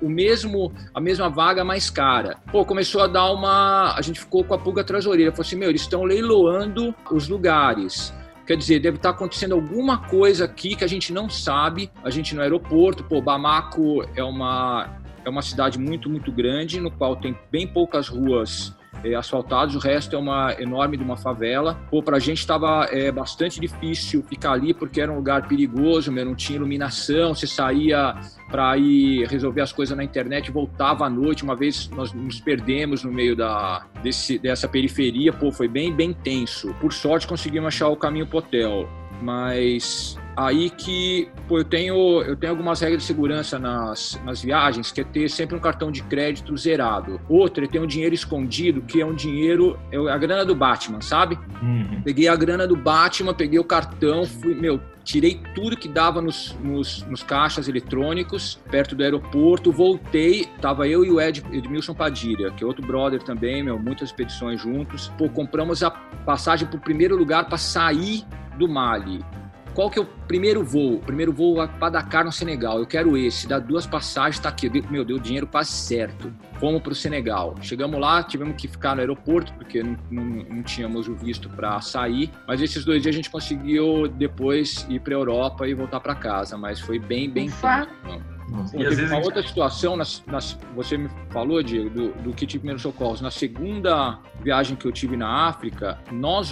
a mesma vaga mais cara. Começou a dar a gente ficou com a pulga atrás da orelha, falou assim, eles estão leiloando os lugares. Quer dizer, deve estar acontecendo alguma coisa aqui que a gente não sabe. A gente no aeroporto, Bamako é uma cidade muito, muito grande, no qual tem bem poucas ruas asfaltadas, o resto é uma enorme de uma favela. Pra gente estava bastante difícil ficar ali, porque era um lugar perigoso, não tinha iluminação, você saía para ir resolver as coisas na internet, voltava à noite. Uma vez nós nos perdemos no meio dessa periferia, foi bem, bem tenso. Por sorte conseguimos achar o caminho pro hotel, mas... Aí que eu tenho algumas regras de segurança nas viagens, que é ter sempre um cartão de crédito zerado. Outra é ter um dinheiro escondido, que é um dinheiro, a grana do Batman, sabe? Uhum. Peguei a grana do Batman, peguei o cartão, tirei tudo que dava nos caixas eletrônicos, perto do aeroporto, voltei, tava eu e o Edmilson Padilha, que é outro brother também, muitas expedições juntos. Compramos a passagem pro primeiro lugar para sair do Mali. Qual que é o primeiro voo? O primeiro voo para Dakar, no Senegal. Eu quero esse. Dá 2 passagens, tá aqui. Deu dinheiro quase certo. Fomos para o Senegal. Chegamos lá, tivemos que ficar no aeroporto, porque não tínhamos o visto para sair. Mas esses 2 dias a gente conseguiu depois ir para a Europa e voltar para casa. Mas foi bem, bem tenso. Teve uma outra situação, você me falou, Diego, do kit de primeiros socorros. Na segunda viagem que eu tive na África, nós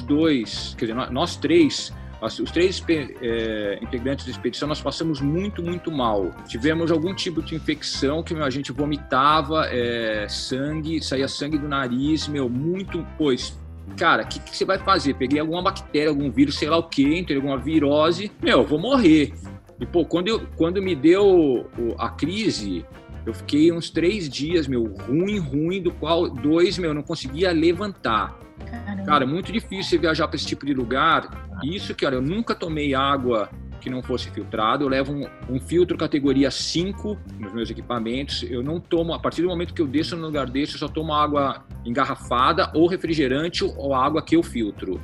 3... Os 3 integrantes da expedição, nós passamos muito, muito mal. Tivemos algum tipo de infecção que a gente vomitava sangue, saía sangue do nariz, muito... Cara, o que você vai fazer? Peguei alguma bactéria, algum vírus, sei lá o quê, entrei alguma virose, vou morrer. E, quando me deu a crise, eu fiquei uns 3 dias, ruim, do qual 2, não conseguia levantar. Cara, é muito difícil viajar para esse tipo de lugar. Isso que, eu nunca tomei água que não fosse filtrada. Eu levo um filtro categoria 5 nos meus equipamentos. Eu não tomo, a partir do momento que eu desço no lugar desse, eu só tomo água engarrafada ou refrigerante ou água que eu filtro.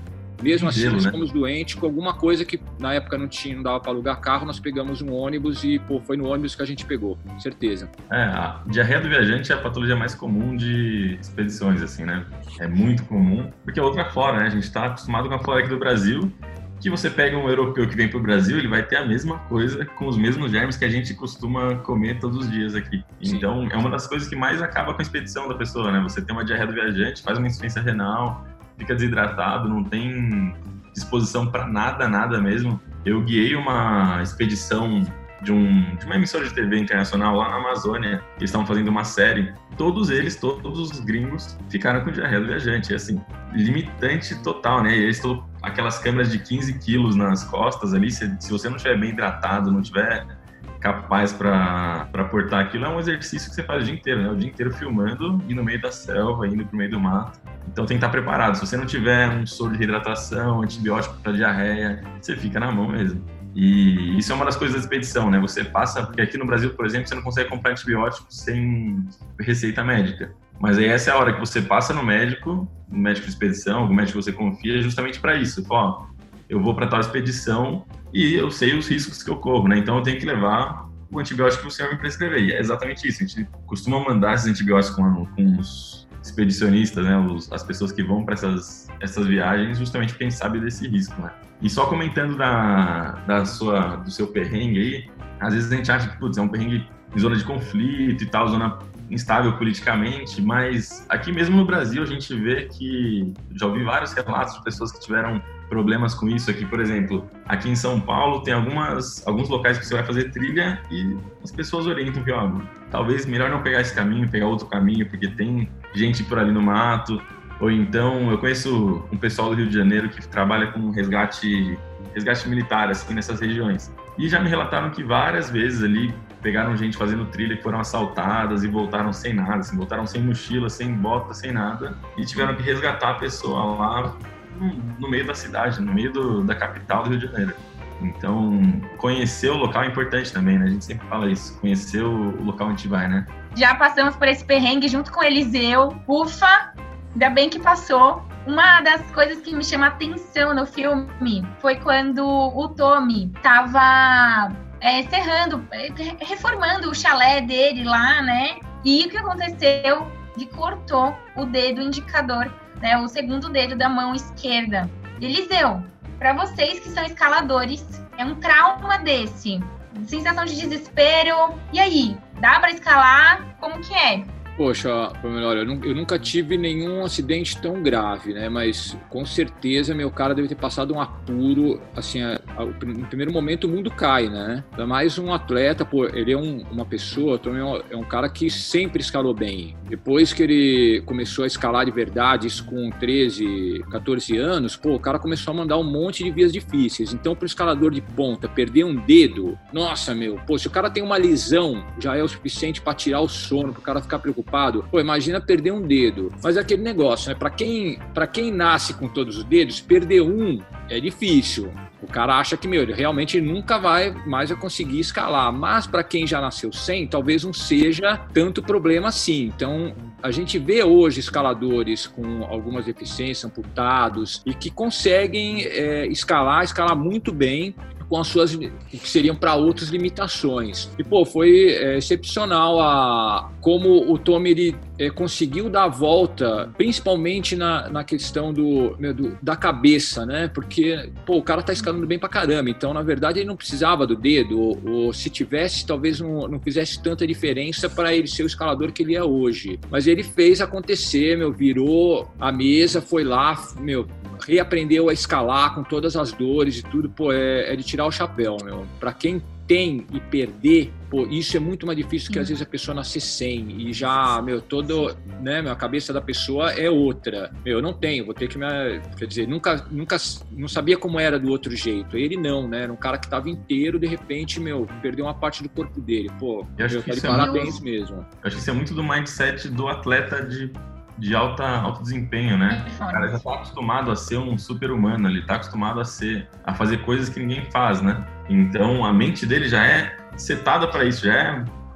Mesmo assim, gelo, nós né? ficamos doentes com alguma coisa que na época não dava para alugar carro, nós pegamos um ônibus e, foi no ônibus que a gente pegou, certeza. A diarreia do viajante é a patologia mais comum de expedições, assim, né? É muito comum, porque é outra flora, né? A gente está acostumado com a flora aqui do Brasil, que você pega um europeu que vem para o Brasil, ele vai ter a mesma coisa, com os mesmos germes que a gente costuma comer todos os dias aqui. Sim. Então, é uma das coisas que mais acaba com a expedição da pessoa, né? Você tem uma diarreia do viajante, faz uma insuficiência renal, fica desidratado, não tem disposição para nada mesmo. Eu guiei uma expedição de uma emissora de TV internacional lá na Amazônia. Eles estavam fazendo uma série. Todos os gringos ficaram com diarreia do viajante. Assim, limitante total, né? E eles estão aquelas câmeras de 15 quilos nas costas ali. Se você não estiver bem hidratado, não estiver capaz para portar aquilo, é um exercício que você faz o dia inteiro, né? O dia inteiro filmando e no meio da selva, indo pro meio do mato. Então tem que estar preparado. Se você não tiver um soro de reidratação, antibiótico para diarreia, você fica na mão mesmo. E isso é uma das coisas da expedição, né? Você passa, porque aqui no Brasil, por exemplo, você não consegue comprar antibiótico sem receita médica. Mas aí essa é a hora que você passa no médico de expedição, algum médico que você confia, justamente para isso. Ó, eu vou para tal expedição e eu sei os riscos que eu corro, né? Então eu tenho que levar o antibiótico que o senhor me prescrever. E é exatamente isso. A gente costuma mandar esses antibióticos com os expedicionistas, né? As pessoas que vão para essas viagens, justamente porque a gente sabe desse risco, né? E só comentando do seu perrengue aí, às vezes a gente acha que, putz, é um perrengue em zona de conflito e tal, zona instável politicamente, mas aqui mesmo no Brasil a gente vê que, já ouvi vários relatos de pessoas que tiveram problemas com isso aqui, por exemplo, aqui em São Paulo tem alguns locais que você vai fazer trilha e as pessoas orientam que, ó, talvez melhor não pegar esse caminho, pegar outro caminho, porque tem gente por ali no mato. Ou então, eu conheço um pessoal do Rio de Janeiro que trabalha com resgate militar, assim, nessas regiões. E já me relataram que várias vezes ali pegaram gente fazendo trilha que foram assaltadas e voltaram sem nada, assim, voltaram sem mochila, sem bota, sem nada, e tiveram que resgatar a pessoa lá no meio da cidade, no meio da capital do Rio de Janeiro. Então, conhecer o local é importante também, né? A gente sempre fala isso, conhecer o local onde a gente vai, né? Já passamos por esse perrengue junto com o Eliseu. Ufa! Ainda bem que passou. Uma das coisas que me chama a atenção no filme foi quando o Tommy estava reformando o chalé dele lá, né? E o que aconteceu? Ele cortou o dedo indicador, né? O segundo dedo da mão esquerda. Eliseu, para vocês que são escaladores, é um trauma desse? Sensação de desespero. E aí? Dá para escalar? Como que é? Poxa, melhor, eu nunca tive nenhum acidente tão grave, né? Mas com certeza meu cara deve ter passado um apuro, assim, no primeiro momento o mundo cai, né? Ainda mais um atleta, pô, ele é uma pessoa, também é um cara que sempre escalou bem. Depois que ele começou a escalar de verdade, isso com 13, 14 anos, pô, o cara começou a mandar um monte de vias difíceis. Então, pro escalador de ponta, perder um dedo, nossa, pô, se o cara tem uma lesão, já é o suficiente para tirar o sono, pro cara ficar preocupado. Pô, imagina perder um dedo. Mas é aquele negócio, né? Pra quem nasce com todos os dedos, perder um é difícil. O cara acha que, ele realmente nunca vai mais conseguir escalar. Mas para quem já nasceu sem, talvez não seja tanto problema assim. Então, a gente vê hoje escaladores com algumas deficiências, amputados, e que conseguem escalar muito bem, com as suas, que seriam para outras limitações. E, pô, foi excepcional como o Tommy ele, conseguiu dar a volta, principalmente na questão da cabeça, né? Porque, pô, o cara tá escalando bem pra caramba, então, na verdade, ele não precisava do dedo, ou se tivesse, talvez não fizesse tanta diferença para ele ser o escalador que ele é hoje. Mas ele fez acontecer, virou a mesa, foi lá, reaprendeu a escalar com todas as dores e tudo, pô, é de tirar o chapéu, Pra quem tem e perder, pô, isso é muito mais difícil que às vezes a pessoa nascer sem e já, a cabeça da pessoa é outra. Eu não tenho, vou ter que quer dizer, nunca não sabia como era do outro jeito. Ele não, né? Era um cara que tava inteiro, de repente, perdeu uma parte do corpo dele. Pô, tá de parabéns mesmo. Eu acho que isso é muito do mindset do atleta de alto desempenho, né? O cara já tá acostumado a ser um super-humano, ele tá acostumado a fazer coisas que ninguém faz, né? Então, a mente dele já é setada para isso, já é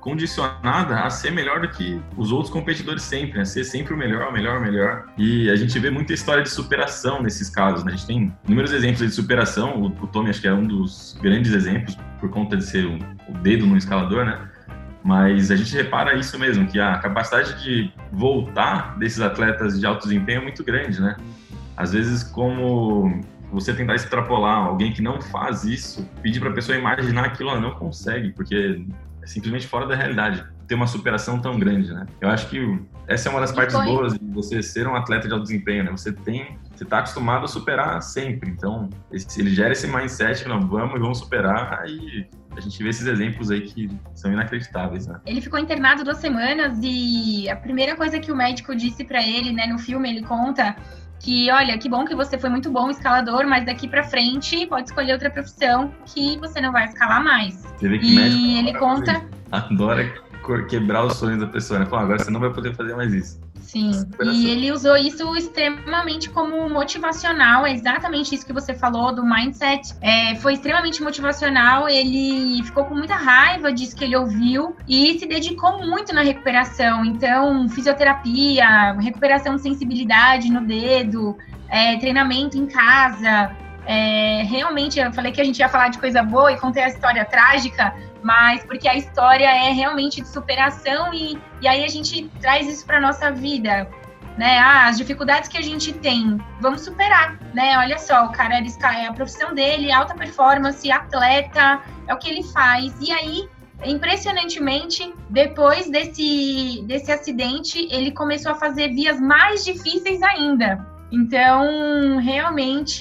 condicionada a ser melhor do que os outros competidores sempre, né? Ser sempre o melhor, o melhor, o melhor. E a gente vê muita história de superação nesses casos, né? A gente tem inúmeros exemplos de superação. O Tommy acho que é um dos grandes exemplos por conta de ser o dedo no escalador, né? Mas a gente repara isso mesmo, que a capacidade de voltar desses atletas de alto desempenho é muito grande, né? Às vezes, como você tentar extrapolar alguém que não faz isso, pedir para a pessoa imaginar aquilo, ela não consegue, porque é simplesmente fora da realidade ter uma superação tão grande, né? Eu acho que essa é uma das partes boas de você ser um atleta de alto desempenho, né? Você tá acostumado a superar sempre, então ele gera esse mindset que não, vamos superar, e a gente vê esses exemplos aí que são inacreditáveis, né? Ele ficou internado 2 semanas e a primeira coisa que o médico disse para ele, né, no filme ele conta que, olha, que bom que você foi muito bom escalador, mas daqui pra frente pode escolher outra profissão que você não vai escalar mais. Você vê que e ele conta... Adora quebrar os sonhos da pessoa, né? Fala, agora você não vai poder fazer mais isso. Sim, e ele usou isso extremamente como motivacional, é exatamente isso que você falou do mindset, foi extremamente motivacional, ele ficou com muita raiva disso que ele ouviu e se dedicou muito na recuperação, então fisioterapia, recuperação de sensibilidade no dedo, treinamento em casa, realmente eu falei que a gente ia falar de coisa boa e contei a história trágica, mas porque a história é realmente de superação e aí a gente traz isso para nossa vida, né? As dificuldades que a gente tem, vamos superar, né? Olha só, o cara é a profissão dele, alta performance, atleta, é o que ele faz. E aí, impressionantemente, depois desse acidente, ele começou a fazer vias mais difíceis ainda. Então, realmente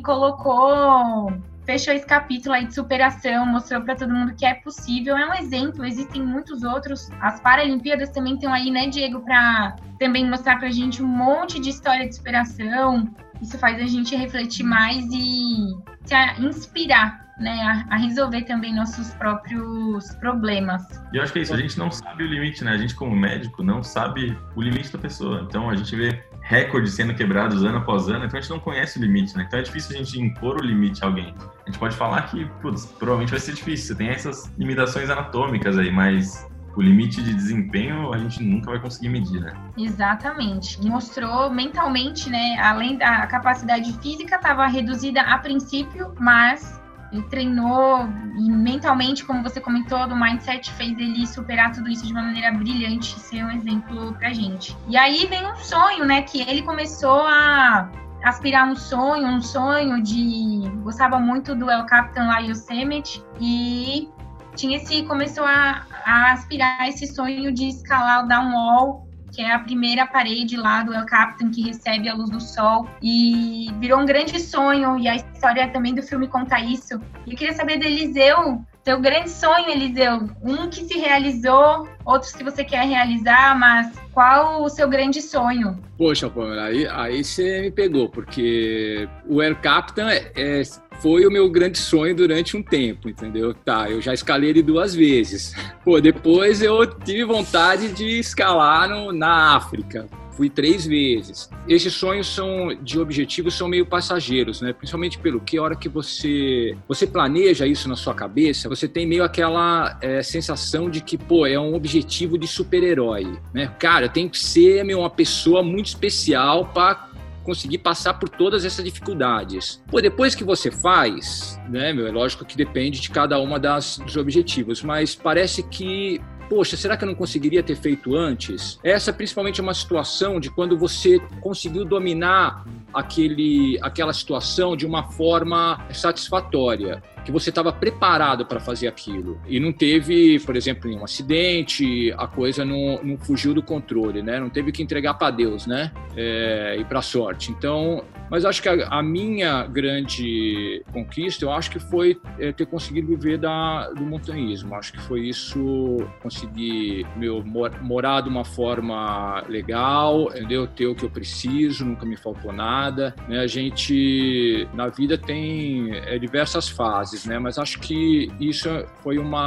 fechou esse capítulo aí de superação, mostrou para todo mundo que é possível, é um exemplo, existem muitos outros. As Paralimpíadas também estão aí, né, Diego, para também mostrar pra gente um monte de história de superação. Isso faz a gente refletir mais e se inspirar, né, a resolver também nossos próprios problemas. E eu acho que é isso, a gente não sabe o limite, né? A gente, como médico, não sabe o limite da pessoa. Então, a gente vê recordes sendo quebrados ano após ano, então a gente não conhece o limite, né? Então é difícil a gente impor o limite a alguém. A gente pode falar que, provavelmente vai ser difícil, você tem essas limitações anatômicas aí, mas o limite de desempenho a gente nunca vai conseguir medir, né? Exatamente. Mostrou mentalmente, né? Além da capacidade física, estava reduzida a princípio, mas ele treinou e mentalmente, como você comentou, do mindset fez ele superar tudo isso de uma maneira brilhante, ser um exemplo pra gente. E aí vem um sonho, né? Que ele começou a aspirar um sonho de... Gostava muito do El Capitan lá em Yosemite e começou a aspirar esse sonho de escalar o Downwall, que é a primeira parede lá do El Capitan que recebe a luz do sol, e virou um grande sonho, e a história também do filme conta isso. E eu queria saber do Eliseu, teu grande sonho, Eliseu, um que se realizou, outros que você quer realizar, mas qual o seu grande sonho? Poxa, Pamela, aí você me pegou, porque o El Capitan foi o meu grande sonho durante um tempo, entendeu? Tá, eu já escalei ele 2 vezes. Depois eu tive vontade de escalar na África. Fui 3 vezes. Esses sonhos de objetivos são meio passageiros, né? Principalmente pelo que a hora que você planeja isso na sua cabeça, você tem meio aquela sensação de que, é um objetivo de super-herói, né? Cara, eu tenho que ser uma pessoa muito especial para conseguir passar por todas essas dificuldades. Depois que você faz, né, é lógico que depende de cada uma dos objetivos, mas parece que será que eu não conseguiria ter feito antes? Essa principalmente é uma situação de quando você conseguiu dominar aquela situação de uma forma satisfatória, que você estava preparado para fazer aquilo e não teve, por exemplo, nenhum acidente, a coisa não fugiu do controle, né? Não teve que entregar para Deus, né? E para a sorte. Então, mas acho que a minha grande conquista, eu acho que foi ter conseguido viver do montanhismo. Acho que foi isso, conseguir morar de uma forma legal, entendeu? Ter o que eu preciso, nunca me faltou nada. Né? A gente, na vida, tem diversas fases, né? Mas acho que isso foi um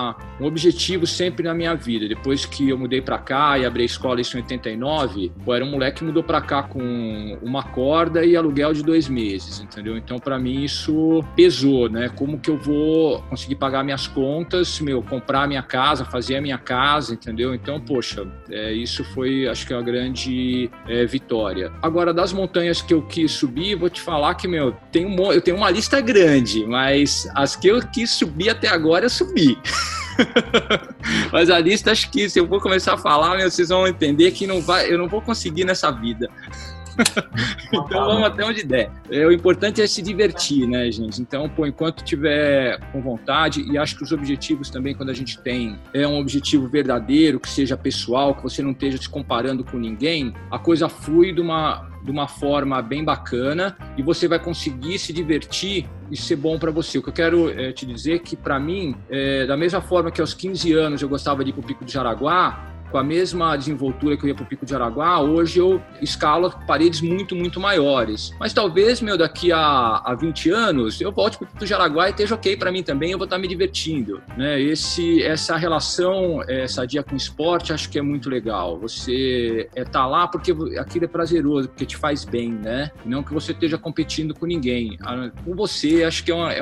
objetivo sempre na minha vida. Depois que eu mudei para cá e abri a escola isso em 89, era um moleque que mudou para cá com uma corda e aluguel de 2 meses, entendeu? Então, para mim, isso pesou, né? Como que eu vou conseguir pagar minhas contas, comprar minha casa, fazer a minha casa, entendeu? Então, poxa, isso foi, acho que, uma grande vitória. Agora, das montanhas que eu quis subir, vou te falar que, eu tenho uma lista grande, mas as que eu quis subir até agora, eu subi. Mas a lista, acho que se eu for começar a falar, vocês vão entender que eu não vou conseguir nessa vida. Então vamos até onde der. O importante é se divertir, né, gente? Então, enquanto tiver com vontade, e acho que os objetivos também, quando a gente tem um objetivo verdadeiro, que seja pessoal, que você não esteja se comparando com ninguém, a coisa flui de uma forma bem bacana e você vai conseguir se divertir e ser bom para você. O que eu quero te dizer é que, para mim, da mesma forma que aos 15 anos eu gostava de ir para o Pico do Jaraguá, com a mesma desenvoltura que eu ia para o Pico de Jaraguá, hoje eu escalo paredes muito, muito maiores. Mas talvez, daqui a 20 anos, eu volte para o Pico do Jaraguá e esteja ok para mim também, eu vou estar me divertindo, né? Essa relação sadia com o esporte, acho que é muito legal. Você tá lá porque aquilo é prazeroso, porque te faz bem, né? Não que você esteja competindo com ninguém. Com você, acho que é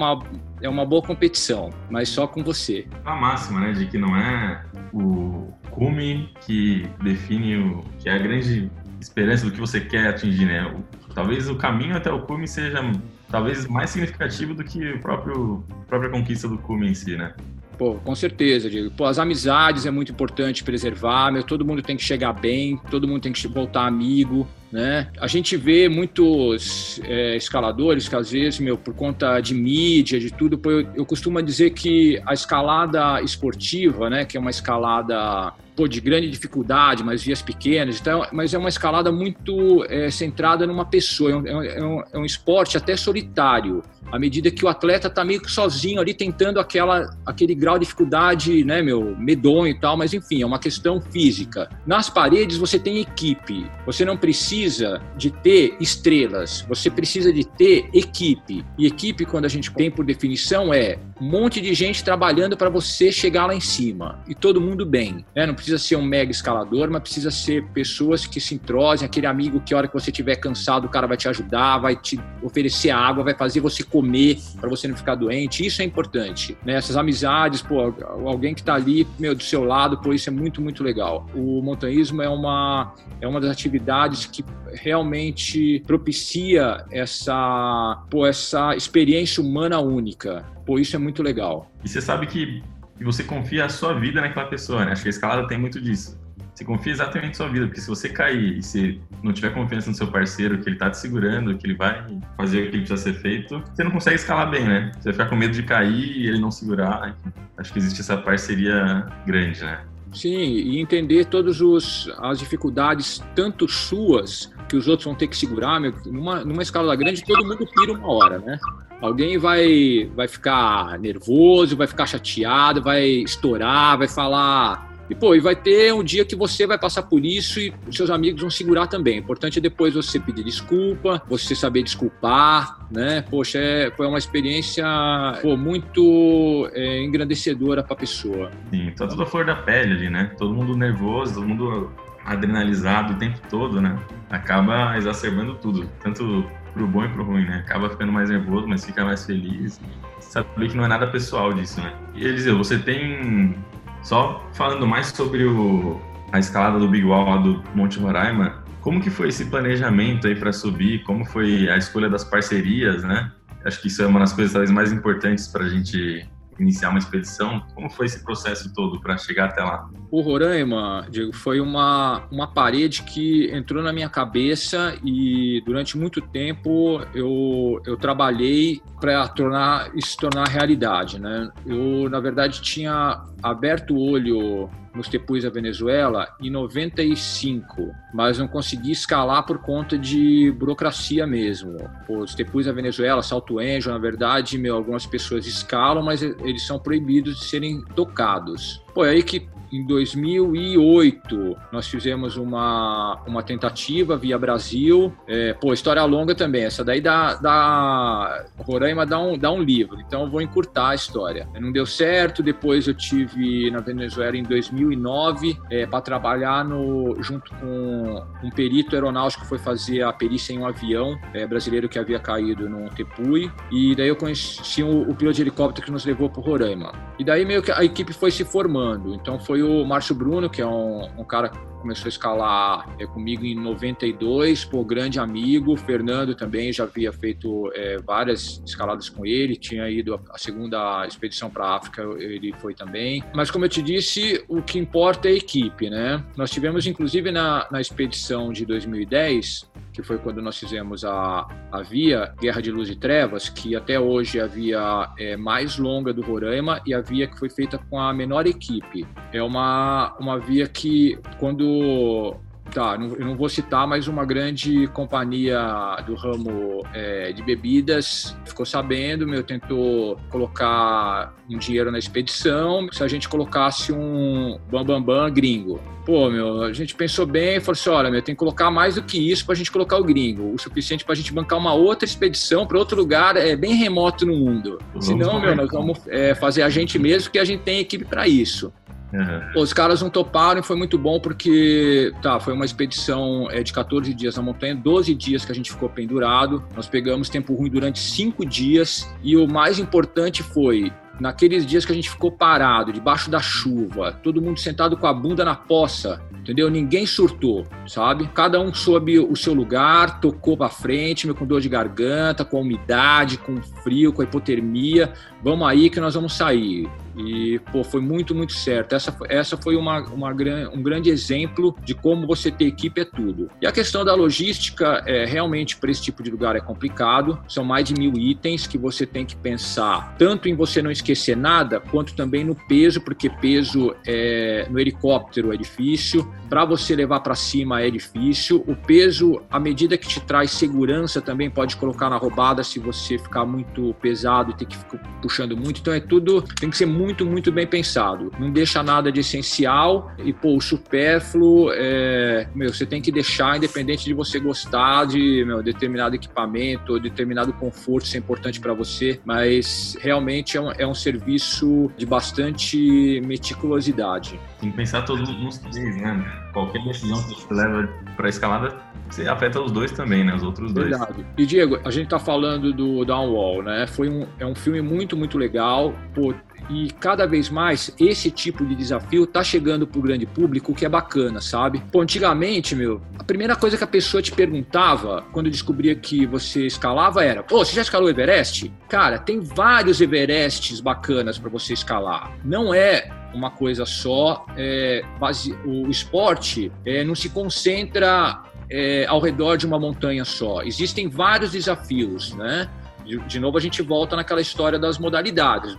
uma boa competição, mas só com você. A máxima, né, de que não é o cume que define que é a grande esperança do que você quer atingir, né? Talvez o caminho até o cume seja talvez mais significativo do que a própria conquista do cume em si, né? Com certeza, Diego. As amizades é muito importante preservar, todo mundo tem que chegar bem, todo mundo tem que voltar amigo, né? A gente vê muitos escaladores que às vezes, por conta de mídia, de tudo, eu costumo dizer que a escalada esportiva, né, que é uma escalada de grande dificuldade, mas vias pequenas, então, mas é uma escalada muito centrada numa pessoa, é um esporte até solitário, à medida que o atleta está meio que sozinho ali tentando aquele grau de dificuldade, né, medonho e tal, mas enfim, é uma questão física. Nas paredes você tem equipe, você não precisa de ter estrelas, você precisa de ter equipe, e equipe, quando a gente tem por definição, um monte de gente trabalhando para você chegar lá em cima, e todo mundo bem, né? Não precisa ser um mega escalador, mas precisa ser pessoas que se entrosem, aquele amigo que a hora que você estiver cansado, o cara vai te ajudar, vai te oferecer água, vai fazer você comer para você não ficar doente. Isso é importante, né? Essas amizades, alguém que está ali, do seu lado, isso é muito, muito legal. O montanhismo é uma das atividades que realmente propicia essa experiência humana única. Isso é muito legal. E você sabe que você confia a sua vida naquela pessoa, né? Acho que a escalada tem muito disso. Você confia exatamente na sua vida, porque se você cair e se não tiver confiança no seu parceiro, que ele tá te segurando, que ele vai fazer o que precisa ser feito, você não consegue escalar bem, né? Você vai ficar com medo de cair e ele não segurar. Acho que existe essa parceria grande, né? Sim, e entender todas as dificuldades, tanto suas, que os outros vão ter que segurar. Numa escalada grande, todo mundo pira uma hora, né? Alguém vai ficar nervoso, vai ficar chateado, vai estourar, vai falar... E vai ter um dia que você vai passar por isso e os seus amigos vão segurar também. O importante é depois você pedir desculpa, você saber desculpar, né? É uma experiência muito engrandecedora para a pessoa. Sim, tá tudo a flor da pele ali, né? Todo mundo nervoso, todo mundo adrenalizado o tempo todo, né? Acaba exacerbando tudo, tanto pro bom e pro ruim, né? Acaba ficando mais nervoso, mas fica mais feliz. Saber que não é nada pessoal disso, né? E Eliseu, você tem... Só falando mais sobre a escalada do Big Wall lá do Monte Roraima, como que foi esse planejamento aí para subir? Como foi a escolha das parcerias, né? Acho que isso é uma das coisas talvez mais importantes para a gente iniciar uma expedição. Como foi esse processo todo para chegar até lá? O Roraima, Diego, foi uma parede que entrou na minha cabeça e durante muito tempo eu trabalhei para isso se tornar realidade, né? Eu, na verdade, tinha aberto o olho nos Tepuis da Venezuela em 95, mas não consegui escalar por conta de burocracia mesmo. Os Tepuis da Venezuela, Salto Angel, na verdade, algumas pessoas escalam, mas eles são proibidos de serem tocados. É aí que em 2008 nós fizemos uma tentativa via Brasil. História longa também. Essa daí da Roraima dá um livro, então eu vou encurtar a história. Não deu certo, depois eu tive na Venezuela em 2009 para trabalhar junto com um perito aeronáutico que foi fazer a perícia em um avião brasileiro que havia caído num Tepui, e daí eu conheci o piloto de helicóptero que nos levou para o Roraima. E daí meio que a equipe foi se formando. comando. Então foi o Márcio Bruno, que é um cara que começou a escalar comigo em 92, grande amigo. O Fernando também já havia feito várias escaladas com ele, tinha ido a segunda expedição para a África, ele foi também. Mas como eu te disse, o que importa é a equipe, né? Nós tivemos, inclusive, na expedição de 2010, que foi quando nós fizemos a via Guerra de Luz e Trevas, que até hoje é a via mais longa do Roraima e a via que foi feita com a menor equipe. É uma via que, quando... eu não vou citar, mas uma grande companhia do ramo de bebidas ficou sabendo, tentou colocar um dinheiro na expedição, se a gente colocasse um bambambam gringo. A gente pensou bem e falou assim, olha, tem que colocar mais do que isso pra gente colocar o gringo, o suficiente pra gente bancar uma outra expedição para outro lugar bem remoto no mundo. Senão, nós vamos fazer a gente mesmo, porque a gente tem equipe para isso. Uhum. Os caras não toparam e foi muito bom porque foi uma expedição de 14 dias na montanha, 12 dias que a gente ficou pendurado. Nós pegamos tempo ruim durante 5 dias e o mais importante foi naqueles dias que a gente ficou parado, debaixo da chuva, todo mundo sentado com a bunda na poça, entendeu? Ninguém surtou, sabe? Cada um soube o seu lugar, tocou pra frente, com dor de garganta, com a umidade, com frio, com a hipotermia. Vamos aí que nós vamos sair. E, foi muito, muito certo. Essa foi um grande exemplo de como você ter equipe é tudo. E a questão da logística, realmente, para esse tipo de lugar é complicado. São mais de 1000 itens que você tem que pensar, tanto em você não esquecer nada, quanto também no peso, porque peso no helicóptero é difícil, para você levar para cima é difícil. O peso, à medida que te traz segurança, também pode colocar na roubada se você ficar muito pesado e ter que ficar puxando muito. Então, tudo tem que ser muito, muito bem pensado. Não deixa nada de essencial e, o supérfluo, você tem que deixar, independente de você gostar de determinado equipamento ou determinado conforto, isso é importante para você, mas realmente é um serviço de bastante meticulosidade. Tem que pensar todos nos três, né? Qualquer decisão que você leva para a escalada, você afeta os dois também, né? Os outros dois. Verdade. E, Diego, a gente tá falando do Downwall, né? É um filme muito, muito legal, e cada vez mais esse tipo de desafio tá chegando pro grande público, o que é bacana, sabe? Antigamente, a primeira coisa que a pessoa te perguntava quando descobria que você escalava era: você já escalou o Everest? Cara, tem vários Everestes bacanas para você escalar. Não é uma coisa só, o esporte não se concentra ao redor de uma montanha só. Existem vários desafios, né? De novo, a gente volta naquela história das modalidades,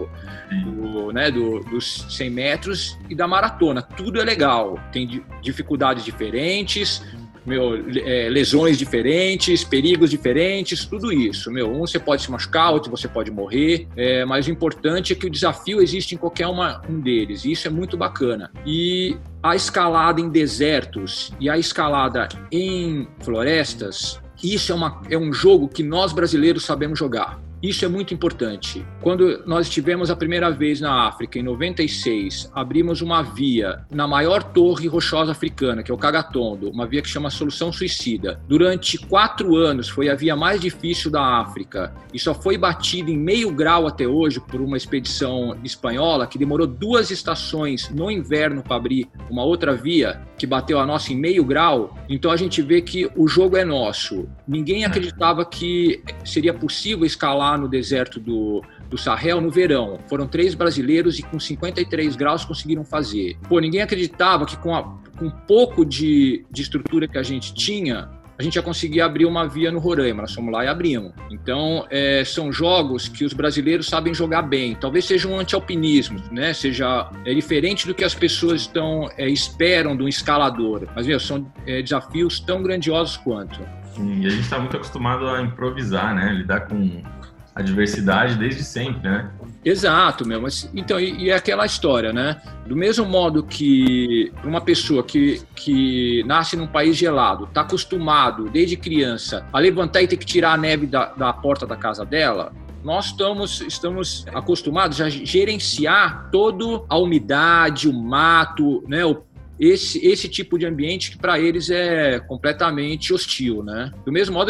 dos 100 metros e da maratona. Tudo é legal, tem dificuldades diferentes, lesões diferentes, perigos diferentes, tudo isso. Um você pode se machucar, outro você pode morrer, mas o importante é que o desafio existe em qualquer um deles, e isso é muito bacana. E a escalada em desertos e a escalada em florestas, isso é um jogo que nós brasileiros sabemos jogar. Isso é muito importante. Quando nós estivemos a primeira vez na África, em 96, abrimos uma via na maior torre rochosa africana, que é o Kagatondo, uma via que chama Solução Suicida. Durante 4 anos foi a via mais difícil da África e só foi batida em meio grau até hoje por uma expedição espanhola que demorou 2 estações no inverno para abrir uma outra via que bateu a nossa em meio grau. Então a gente vê que o jogo é nosso. Ninguém acreditava que seria possível escalar no deserto do Sahel no verão. Foram 3 brasileiros e com 53 graus conseguiram fazer. Ninguém acreditava que com um pouco de estrutura que a gente tinha, a gente ia conseguir abrir uma via no Roraima. Nós fomos lá e abrimos. Então, são jogos que os brasileiros sabem jogar bem. Talvez seja um anti-alpinismo, né? Seja diferente do que as pessoas esperam de um escalador. Mas, são desafios tão grandiosos quanto. Sim, e a gente está muito acostumado a improvisar, né? Lidar com a diversidade desde sempre, né? Exato, mas então, e é aquela história, né? Do mesmo modo que uma pessoa que nasce num país gelado, está acostumado desde criança a levantar e ter que tirar a neve da porta da casa dela, nós estamos acostumados a gerenciar toda a umidade, o mato, né? esse tipo de ambiente que para eles é completamente hostil, né? Do mesmo modo,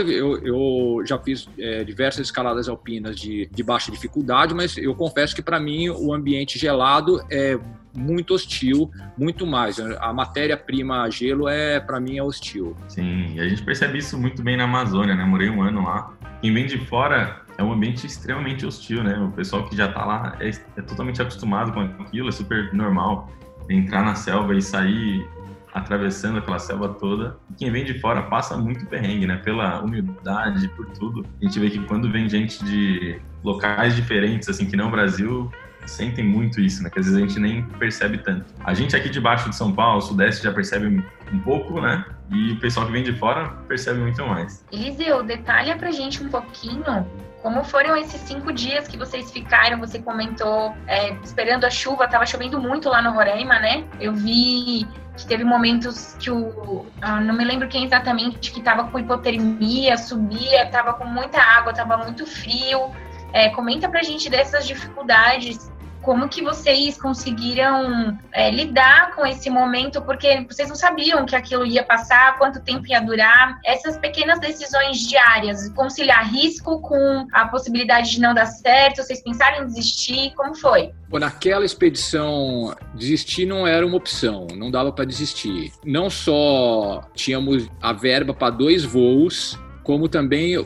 eu já fiz diversas escaladas alpinas de baixa dificuldade, mas eu confesso que para mim o ambiente gelado é muito hostil, muito mais. A matéria-prima gelo para mim é hostil. Sim, e a gente percebe isso muito bem na Amazônia, né? Morei um ano lá. Quem vem de fora é um ambiente extremamente hostil, né? O pessoal que já tá lá é totalmente acostumado com aquilo, é super normal entrar na selva e sair atravessando aquela selva toda. E quem vem de fora passa muito perrengue, né? Pela humildade, por tudo. A gente vê que quando vem gente de locais diferentes, assim, que não o Brasil, sentem muito isso, né? Que às vezes a gente nem percebe tanto. A gente aqui debaixo de São Paulo, Sudeste, já percebe um pouco, né? E o pessoal que vem de fora percebe muito mais. Eliseu, detalha pra gente um pouquinho como foram esses 5 dias que vocês ficaram. Você comentou esperando a chuva, tava chovendo muito lá no Roraima, né? Eu vi que teve momentos que não me lembro quem exatamente, que tava com hipotermia, subia, tava com muita água, tava muito frio. Comenta pra gente dessas dificuldades, como que vocês conseguiram lidar com esse momento, porque vocês não sabiam que aquilo ia passar, quanto tempo ia durar, essas pequenas decisões diárias, conciliar risco com a possibilidade de não dar certo, vocês pensaram em desistir, como foi? Naquela expedição, desistir não era uma opção, não dava para desistir. Não só tínhamos a verba para 2 voos, como também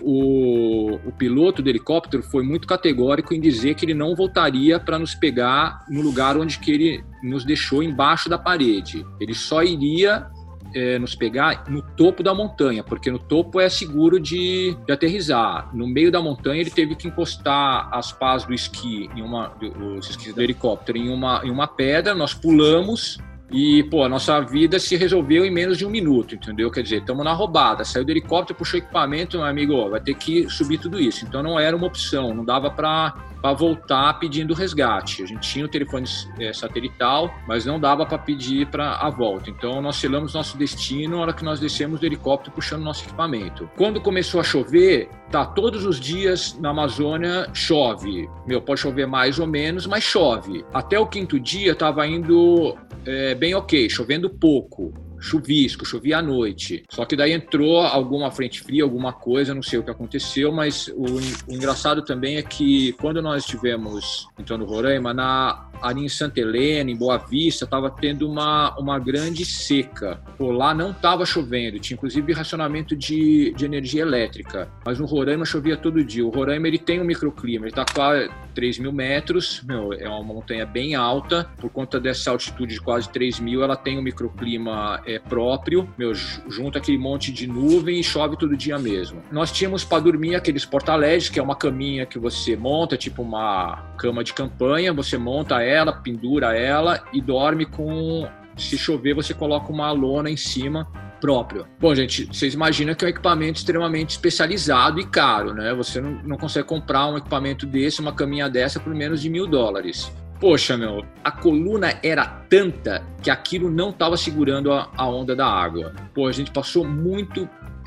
o piloto do helicóptero foi muito categórico em dizer que ele não voltaria para nos pegar no lugar onde que ele nos deixou, embaixo da parede. Ele só iria nos pegar no topo da montanha, porque no topo é seguro de aterrissar. No meio da montanha ele teve que encostar as pás do esqui, os esquis do helicóptero, em uma pedra. Nós pulamos. E, a nossa vida se resolveu em menos de 1 minuto, entendeu? Quer dizer, estamos na roubada, saiu do helicóptero, puxou equipamento, meu amigo, vai ter que subir tudo isso. Então não era uma opção, não dava para voltar pedindo resgate. A gente tinha o telefone satelital, mas não dava para pedir para a volta. Então nós selamos nosso destino na hora que nós descemos do helicóptero puxando nosso equipamento. Quando começou a chover, todos os dias na Amazônia chove. Pode chover mais ou menos, mas chove. Até o 5º dia estava indo bem ok, chovendo pouco. Chuvisco, chovia à noite. Só que daí entrou alguma frente fria, alguma coisa, não sei o que aconteceu, mas o engraçado também é que quando nós estivemos entrando no Roraima, ali em Santa Helena, em Boa Vista, estava tendo uma grande seca. Lá não estava chovendo, tinha inclusive racionamento de energia elétrica, mas no Roraima chovia todo dia. O Roraima ele tem um microclima, ele está quase 3.000 metros, é uma montanha bem alta, por conta dessa altitude de quase 3.000, ela tem um microclima próprio, junto aquele monte de nuvem e chove todo dia mesmo. Nós tínhamos para dormir aqueles porta-ledes, que é uma caminha que você monta, tipo uma cama de campanha, você monta ela, pendura ela e dorme com... Se chover, você coloca uma lona em cima próprio. Bom, gente, vocês imaginam que é um equipamento extremamente especializado e caro, né? Você não consegue comprar um equipamento desse, uma caminha dessa, por menos de $1.000. Poxa, a coluna era tanta que aquilo não estava segurando a onda da água. A gente passou muito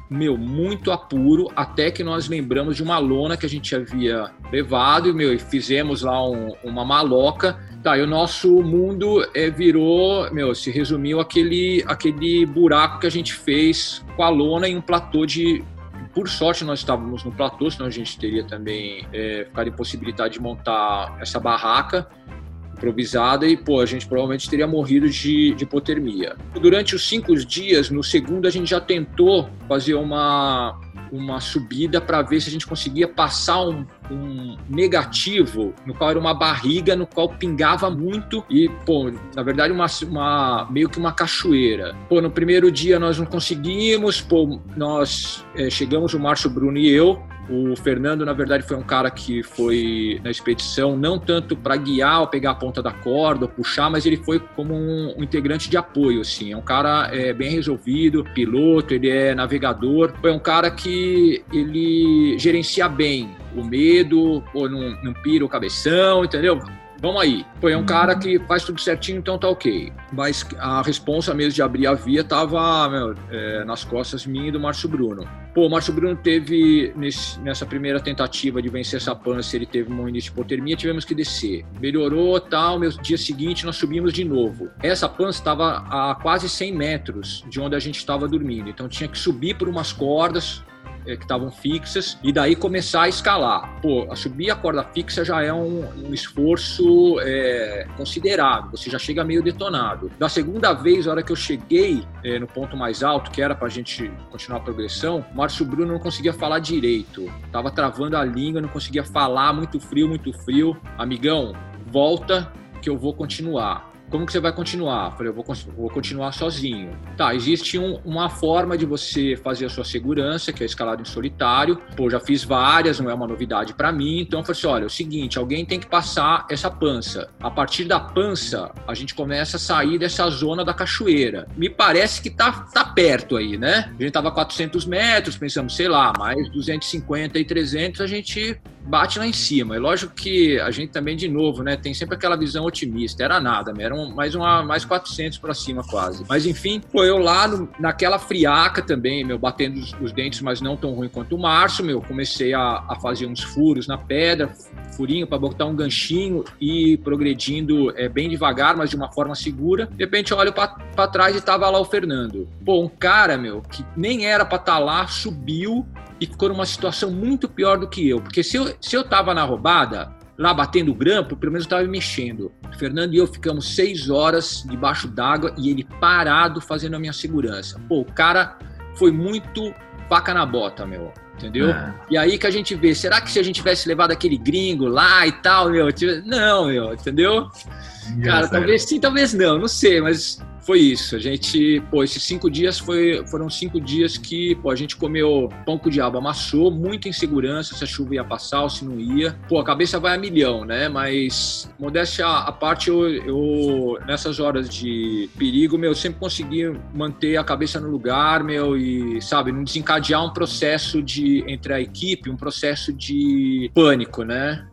apuro, até que nós lembramos de uma lona que a gente havia levado e fizemos lá uma maloca. E o nosso mundo virou, se resumiu aquele buraco que a gente fez com a lona em um platô de... Por sorte, nós estávamos no platô, senão a gente teria também ficado impossibilitado de montar essa barraca improvisada e, a gente provavelmente teria morrido de hipotermia. Durante os 5 dias, no segundo, a gente já tentou fazer uma subida para ver se a gente conseguia passar um negativo, no qual era uma barriga, no qual pingava muito e, na verdade, meio que uma cachoeira. No primeiro dia nós não conseguimos, nós chegamos, o Márcio, Bruno e eu. O Fernando, na verdade, foi um cara que foi na expedição, não tanto para guiar ou pegar a ponta da corda ou puxar, mas ele foi como um integrante de apoio, assim. É um cara bem resolvido, piloto, ele é navegador. É um cara que ele gerencia bem o medo, não pira o cabeção, entendeu? vamos aí. Pô, é um cara que faz tudo certinho, então tá ok. Mas a responsa mesmo de abrir a via tava nas costas minha e do Márcio Bruno. Pô, o Márcio Bruno teve, nessa primeira tentativa de vencer essa pança, ele teve uma início de hipotermia, tivemos que descer. Melhorou, tal, no dia seguinte nós subimos de novo. Essa pança estava a quase 100 metros de onde a gente estava dormindo, então tinha que subir por umas cordas que estavam fixas e daí começar a escalar. Pô, subir a corda fixa já é um esforço considerável, você já chega meio detonado. Da segunda vez, a hora que eu cheguei no ponto mais alto, que era pra gente continuar a progressão, o Márcio Bruno não conseguia falar direito, tava travando a língua, não conseguia falar, muito frio. Amigão, volta que eu vou continuar. Como que você vai continuar? Eu falei, eu vou continuar sozinho. Tá, existe uma forma de você fazer a sua segurança, que é a escalada em solitário. Pô, já fiz várias, não é uma novidade para mim. Então eu falei assim, olha, é o seguinte, alguém tem que passar essa pança. A partir da pança, a gente começa a sair dessa zona da cachoeira. Me parece que tá perto aí, né? A gente tava a 400 metros, pensamos, sei lá, mais 250 e 300, a gente bate lá em cima. É lógico que a gente também, de novo, né, tem sempre aquela visão otimista. Era nada, era mais 400 para cima quase. Mas enfim, foi eu lá naquela friaca também, batendo os dentes, mas não tão ruim quanto o Márcio, comecei a fazer uns furos na pedra, furinho para botar um ganchinho e progredindo bem devagar, mas de uma forma segura. De repente eu olho para trás e tava lá o Fernando. Pô, um cara, que nem era para estar lá, subiu e ficou numa situação muito pior do que eu. Porque se eu tava na roubada, lá batendo o grampo, pelo menos eu tava mexendo. O Fernando e eu ficamos 6 horas debaixo d'água e ele parado fazendo a minha segurança. Pô, o cara foi muito faca na bota, entendeu? E aí que a gente vê, será que se a gente tivesse levado aquele gringo lá e tal, não, entendeu? Cara, talvez sim, talvez não sei, mas foi isso. A gente, esses 5 dias foram 5 dias que, a gente comeu pão com o diabo amassou, muita insegurança se a chuva ia passar ou se não ia. A cabeça vai a milhão, né? Mas, modéstia à parte, eu nessas horas de perigo, sempre consegui manter a cabeça no lugar, e, sabe, não desencadear um processo entre a equipe, um processo de pânico, né?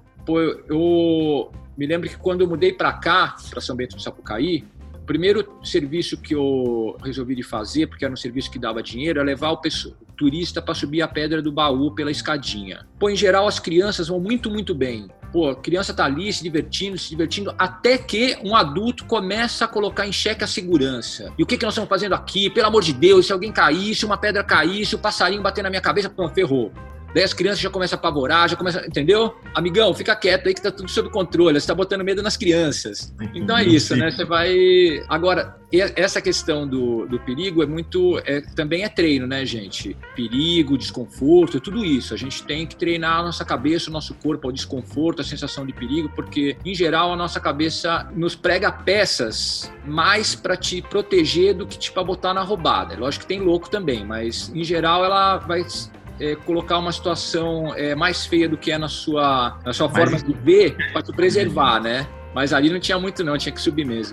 Eu me lembro que quando eu mudei para cá, para São Bento do Sapucaí, o primeiro serviço que eu resolvi de fazer, porque era um serviço que dava dinheiro, é levar o turista para subir a Pedra do Baú pela escadinha. Em geral, as crianças vão muito, muito bem. A criança tá ali se divertindo, até que um adulto começa a colocar em xeque a segurança. E o que nós estamos fazendo aqui? Pelo amor de Deus, se alguém caísse, uma pedra caísse, o passarinho bater na minha cabeça, ferrou. Daí as crianças já começam a apavorar, entendeu? Amigão, fica quieto aí que tá tudo sob controle, você tá botando medo nas crianças. Então é isso, né? Você vai... Agora, essa questão do perigo também é treino, né, gente? Perigo, desconforto, tudo isso. A gente tem que treinar a nossa cabeça, o nosso corpo, ao desconforto, a sensação de perigo, porque, em geral, a nossa cabeça nos prega peças mais para te proteger do que para botar na roubada. Lógico que tem louco também, mas, em geral, ela vai... colocar uma situação mais feia do que é na sua forma de ver para te preservar, né? Mas ali não tinha muito não, tinha que subir mesmo.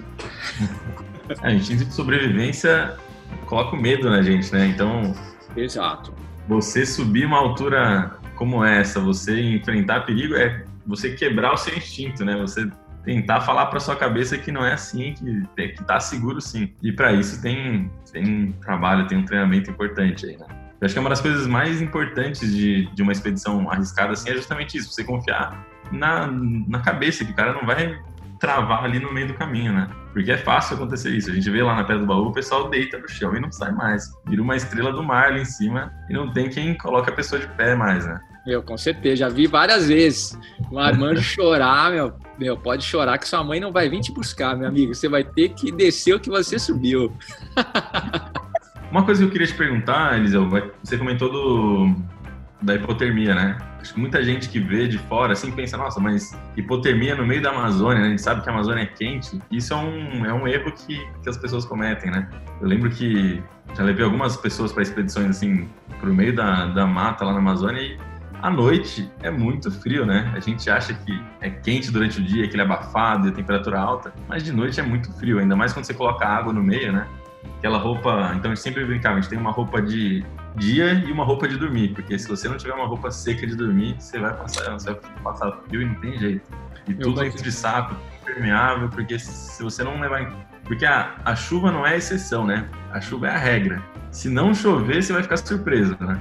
A instinto de sobrevivência coloca o medo na gente, né? Então, exato. Você subir uma altura como essa, você enfrentar perigo, é você quebrar o seu instinto, né? Você tentar falar para sua cabeça que não é assim, que tá seguro sim. E para isso tem um trabalho, tem um treinamento importante aí, né? Eu acho que uma das coisas mais importantes de uma expedição arriscada assim é justamente isso, você confiar na cabeça, que o cara não vai travar ali no meio do caminho, né? Porque é fácil acontecer isso. A gente vê lá na Pedra do Baú, o pessoal deita no chão e não sai mais. Vira uma estrela do mar ali em cima e não tem quem coloque a pessoa de pé mais, né? Com certeza, já vi várias vezes o Armando chorar, pode chorar que sua mãe não vai vir te buscar, meu amigo. Você vai ter que descer o que você subiu. Uma coisa que eu queria te perguntar, Eliseu, você comentou da hipotermia, né? Acho que muita gente que vê de fora assim pensa, nossa, mas hipotermia no meio da Amazônia, né? A gente sabe que a Amazônia é quente. Isso é um erro que as pessoas cometem, né? Eu lembro que já levei algumas pessoas para expedições assim, pro meio da mata lá na Amazônia e à noite é muito frio, né? A gente acha que é quente durante o dia, aquele abafado e a temperatura alta, mas de noite é muito frio, ainda mais quando você coloca água no meio, né? Aquela roupa, então a gente sempre brincava, a gente tem uma roupa de dia e uma roupa de dormir, porque se você não tiver uma roupa seca de dormir, você vai passar frio e não tem jeito. E tudo dentro de saco, impermeável, porque se você não levar... Porque a chuva não é a exceção, né? A chuva é a regra. Se não chover, você vai ficar surpreso, né?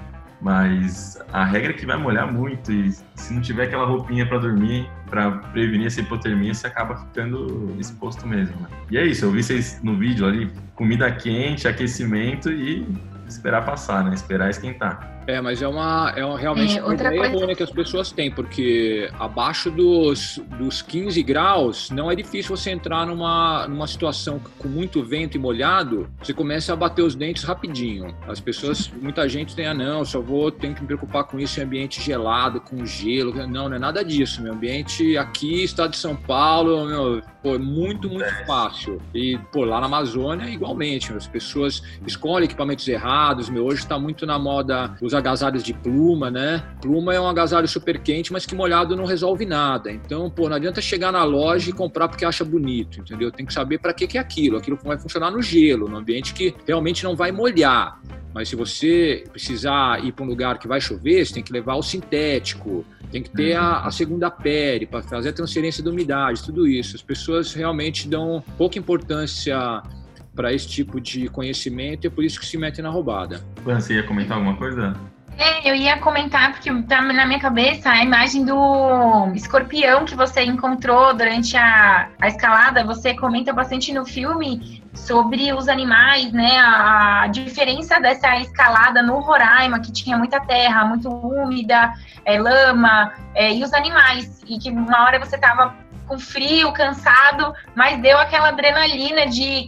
Mas a regra é que vai molhar muito e se não tiver aquela roupinha para dormir, para prevenir essa hipotermia, você acaba ficando exposto mesmo, né? E é isso, eu vi vocês no vídeo ali, comida quente, aquecimento e esperar passar, né? Esperar esquentar. Mas realmente uma ideia errônea que as pessoas têm, porque abaixo dos 15 graus não é difícil você entrar numa situação com muito vento e molhado, você começa a bater os dentes rapidinho. As pessoas, muita gente tem, tenho que me preocupar com isso em ambiente gelado, com gelo. Não é nada disso. Meu ambiente aqui, estado de São Paulo, é muito fácil. E, lá na Amazônia, igualmente, as pessoas escolhem equipamentos errados. Hoje está muito na moda os agasalhos de pluma, né? Pluma é um agasalho super quente, mas que molhado não resolve nada. Então, não adianta chegar na loja e comprar porque acha bonito, entendeu? Tem que saber para que é aquilo. Aquilo vai funcionar no gelo, no ambiente que realmente não vai molhar. Mas se você precisar ir para um lugar que vai chover, você tem que levar o sintético, tem que ter a segunda pele para fazer a transferência da umidade, tudo isso. As pessoas realmente dão pouca importância para esse tipo de conhecimento e é por isso que se metem na roubada. Você ia comentar alguma coisa? Eu ia comentar, porque tá na minha cabeça a imagem do escorpião que você encontrou durante a escalada. Você comenta bastante no filme sobre os animais, né? A diferença dessa escalada no Roraima, que tinha muita terra, muito úmida, lama, e os animais. E que uma hora você tava com frio, cansado, mas deu aquela adrenalina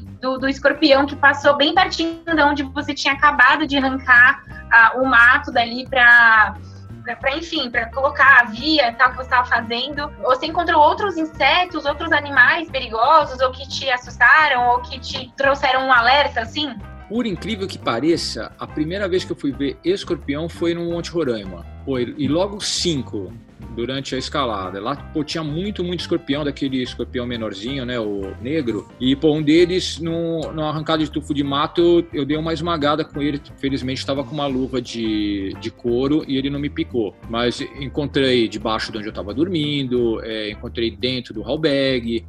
do escorpião que passou bem pertinho de onde você tinha acabado de arrancar o mato dali para colocar a via e tal que você estava fazendo. Você encontrou outros insetos, outros animais perigosos, ou que te assustaram, ou que te trouxeram um alerta, assim? Por incrível que pareça, a primeira vez que eu fui ver escorpião foi no Monte Roraima. E logo 5 durante a escalada. Lá, tinha muito escorpião, daquele escorpião menorzinho, né, o negro. E, um deles, no arrancado de tufo de mato, eu dei uma esmagada com ele. Felizmente, estava com uma luva de couro e ele não me picou. Mas encontrei debaixo de onde eu estava dormindo, encontrei dentro do hall bag.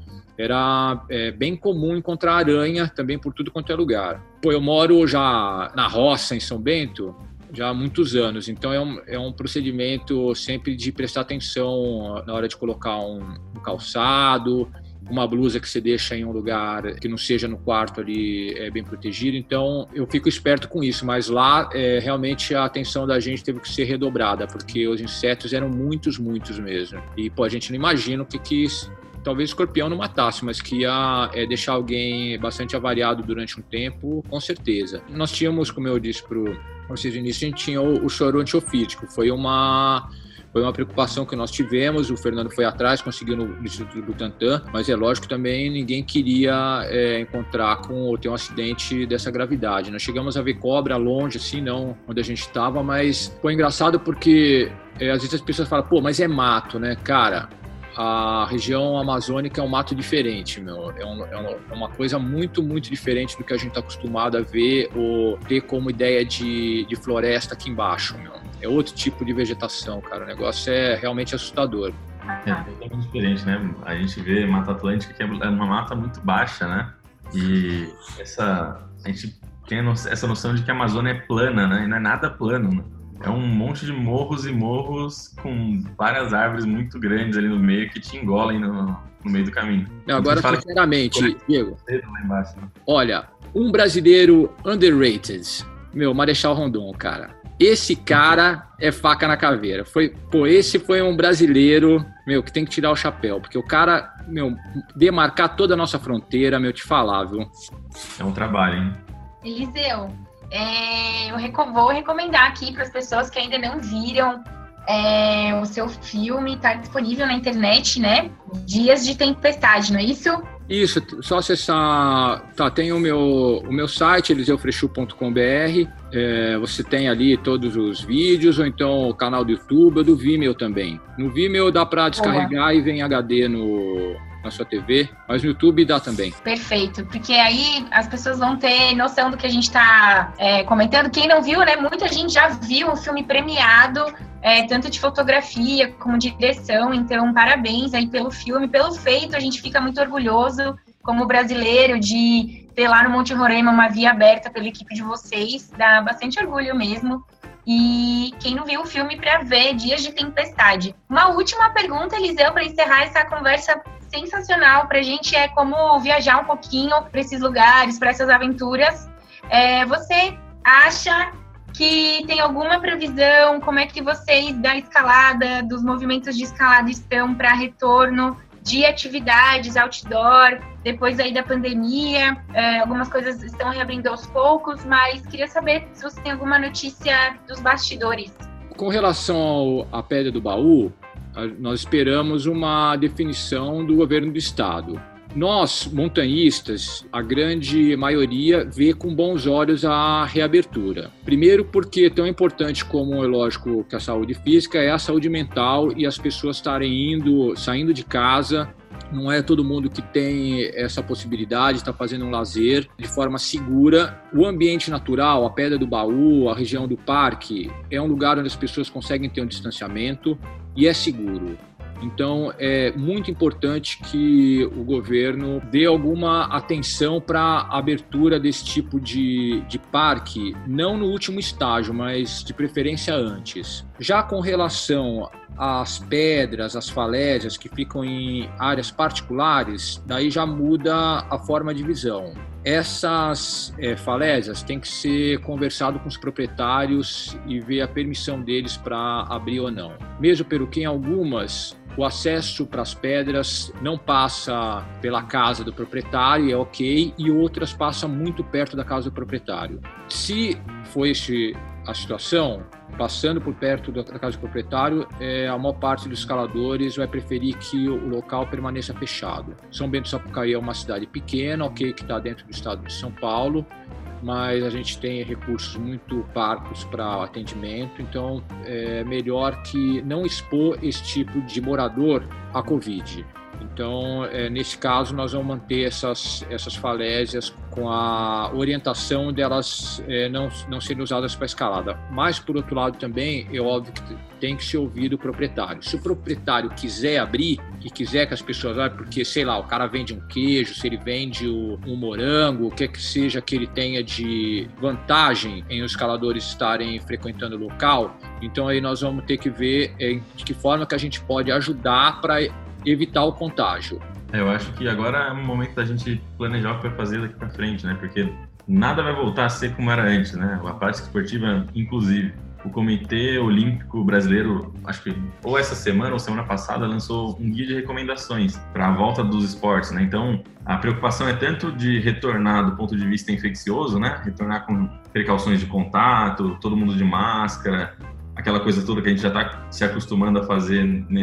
Era bem comum encontrar aranha também por tudo quanto é lugar. Eu moro já na roça, em São Bento, já há muitos anos. Então é um procedimento sempre de prestar atenção na hora de colocar um calçado, uma blusa que você deixa em um lugar que não seja no quarto ali bem protegido. Então eu fico esperto com isso, mas lá realmente a atenção da gente teve que ser redobrada, porque os insetos eram muitos mesmo. E a gente não imagina o que talvez o escorpião não matasse, mas que ia deixar alguém bastante avariado durante um tempo, com certeza. Nós tínhamos, como eu disse para vocês no início, a gente tinha o choro antiofídico. Foi uma preocupação que nós tivemos, o Fernando foi atrás, conseguiu no Instituto Butantan, mas é lógico que também ninguém queria encontrar ou ter um acidente dessa gravidade. Nós chegamos a ver cobra longe, assim, não onde a gente estava, mas foi engraçado porque às vezes as pessoas falam, mas é mato, né, cara? A região amazônica é um mato diferente, é uma coisa muito diferente do que a gente está acostumado a ver ou ter como ideia de floresta aqui embaixo, É outro tipo de vegetação, cara, o negócio é realmente assustador. É totalmente diferente, né? A gente vê Mata Atlântica, que é uma mata muito baixa, né? E a gente tem essa noção de que a Amazônia é plana, né? E não é nada plano, né? É um monte de morros e morros com várias árvores muito grandes ali no meio que te engolem no meio do caminho. Agora, sinceramente, Diego, olha, um brasileiro underrated, Marechal Rondon, cara. Esse cara é faca na caveira. Esse foi um brasileiro, que tem que tirar o chapéu, porque o cara, demarcar toda a nossa fronteira, te falar, viu? É um trabalho, hein? Eliseu, eu vou recomendar aqui para as pessoas que ainda não viram o seu filme, está disponível na internet, né? Dias de Tempestade, não é isso? Isso, só acessar, tem o meu site, eliseufrechu.com.br, você tem ali todos os vídeos, ou então o canal do YouTube, ou do Vimeo também. No Vimeo dá para descarregar e vem HD na sua TV, mas no YouTube dá também. Perfeito, porque aí as pessoas vão ter noção do que a gente está comentando. Quem não viu, né? Muita gente já viu o filme premiado, tanto de fotografia como de direção, então parabéns aí pelo filme, pelo feito, a gente fica muito orgulhoso como brasileiro de ter lá no Monte Roraima uma via aberta pela equipe de vocês, dá bastante orgulho mesmo. E quem não viu o filme para ver Dias de Tempestade. Uma última pergunta, Eliseu, para encerrar essa conversa sensacional pra gente, é como viajar um pouquinho para esses lugares, para essas aventuras. Você acha que tem alguma previsão? Como é que vocês da escalada, dos movimentos de escalada estão para retorno de atividades outdoor, depois aí da pandemia? Algumas coisas estão reabrindo aos poucos, mas queria saber se você tem alguma notícia dos bastidores. Com relação à Pedra do Baú, nós esperamos uma definição do governo do estado. Nós, montanhistas, a grande maioria vê com bons olhos a reabertura. Primeiro porque tão importante como, é lógico, que a saúde física é a saúde mental e as pessoas estarem saindo de casa. Não é todo mundo que tem essa possibilidade de estar fazendo um lazer de forma segura. O ambiente natural, a Pedra do Baú, a região do parque, é um lugar onde as pessoas conseguem ter um distanciamento e é seguro. Então, é muito importante que o governo dê alguma atenção para a abertura desse tipo de parque, não no último estágio, mas de preferência antes. Já com relação às pedras, às falésias que ficam em áreas particulares, daí já muda a forma de visão. Essas falésias têm que ser conversado com os proprietários e ver a permissão deles para abrir ou não. Mesmo porque em algumas o acesso para as pedras não passa pela casa do proprietário, é ok, e outras passam muito perto da casa do proprietário. Se for a situação, passando por perto da casa do proprietário, a maior parte dos escaladores vai preferir que o local permaneça fechado. São Bento do Sapucaí é uma cidade pequena, ok, que está dentro do estado de São Paulo, mas a gente tem recursos muito parcos para atendimento, então é melhor que não expor esse tipo de morador à Covid. Então, nesse caso, nós vamos manter essas falésias com a orientação delas não serem usadas para escalada. Mas, por outro lado, também é óbvio que tem que ser ouvido o proprietário. Se o proprietário quiser abrir e quiser que as pessoas vão, porque, sei lá, o cara vende um queijo, se ele vende um morango, o que seja que ele tenha de vantagem em os escaladores estarem frequentando o local, então aí nós vamos ter que ver de que forma que a gente pode ajudar para evitar o contágio. Eu acho que agora é o momento da gente planejar o que vai fazer daqui para frente, né? Porque nada vai voltar a ser como era antes, né? A prática esportiva, inclusive. O Comitê Olímpico Brasileiro, acho que ou essa semana ou semana passada, lançou um guia de recomendações para a volta dos esportes, né? Então, a preocupação é tanto de retornar do ponto de vista infeccioso, né? Retornar com precauções de contato, todo mundo de máscara, aquela coisa toda que a gente já está se acostumando a fazer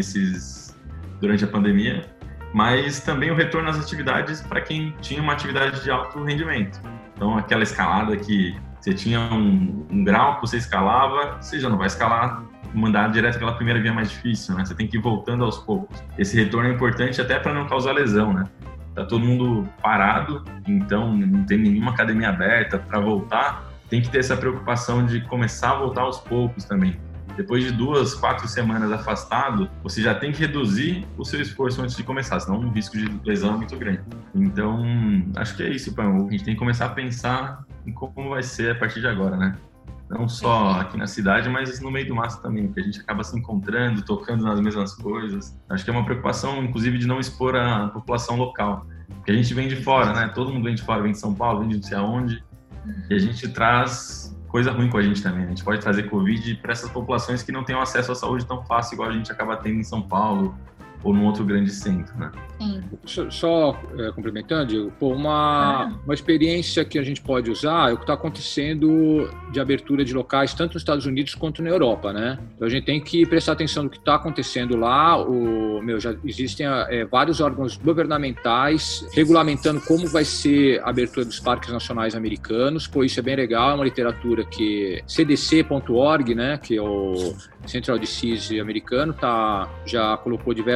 durante a pandemia, mas também o retorno às atividades para quem tinha uma atividade de alto rendimento. Então, aquela escalada que você tinha um grau que você escalava, você já não vai escalar, mandar direto pela primeira via mais difícil, né? Você tem que ir voltando aos poucos. Esse retorno é importante até para não causar lesão, né? Tá todo mundo parado, então não tem nenhuma academia aberta para voltar. Tem que ter essa preocupação de começar a voltar aos poucos também. Depois de 2-4 semanas afastado, você já tem que reduzir o seu esforço antes de começar, senão o risco de lesão é muito grande. Então, acho que é isso, Pão. A gente tem que começar a pensar em como vai ser a partir de agora, né? Não só aqui na cidade, mas no meio do mato também, porque a gente acaba se encontrando, tocando nas mesmas coisas. Acho que é uma preocupação, inclusive, de não expor a população local. Porque a gente vem de fora, né? Todo mundo vem de fora, vem de São Paulo, vem de não sei aonde, e a gente traz coisa ruim com a gente também. A gente pode trazer Covid para essas populações que não têm acesso à saúde tão fácil igual a gente acaba tendo em São Paulo ou num outro grande centro, né? Sim. Só complementando, Diego, uma experiência que a gente pode usar é o que está acontecendo de abertura de locais tanto nos Estados Unidos quanto na Europa, né? Então a gente tem que prestar atenção no que está acontecendo lá. Já existem vários órgãos governamentais regulamentando como vai ser a abertura dos parques nacionais americanos. Pô, isso é bem legal, é uma literatura que cdc.org, né, que é o Central Disease americano, já colocou diversas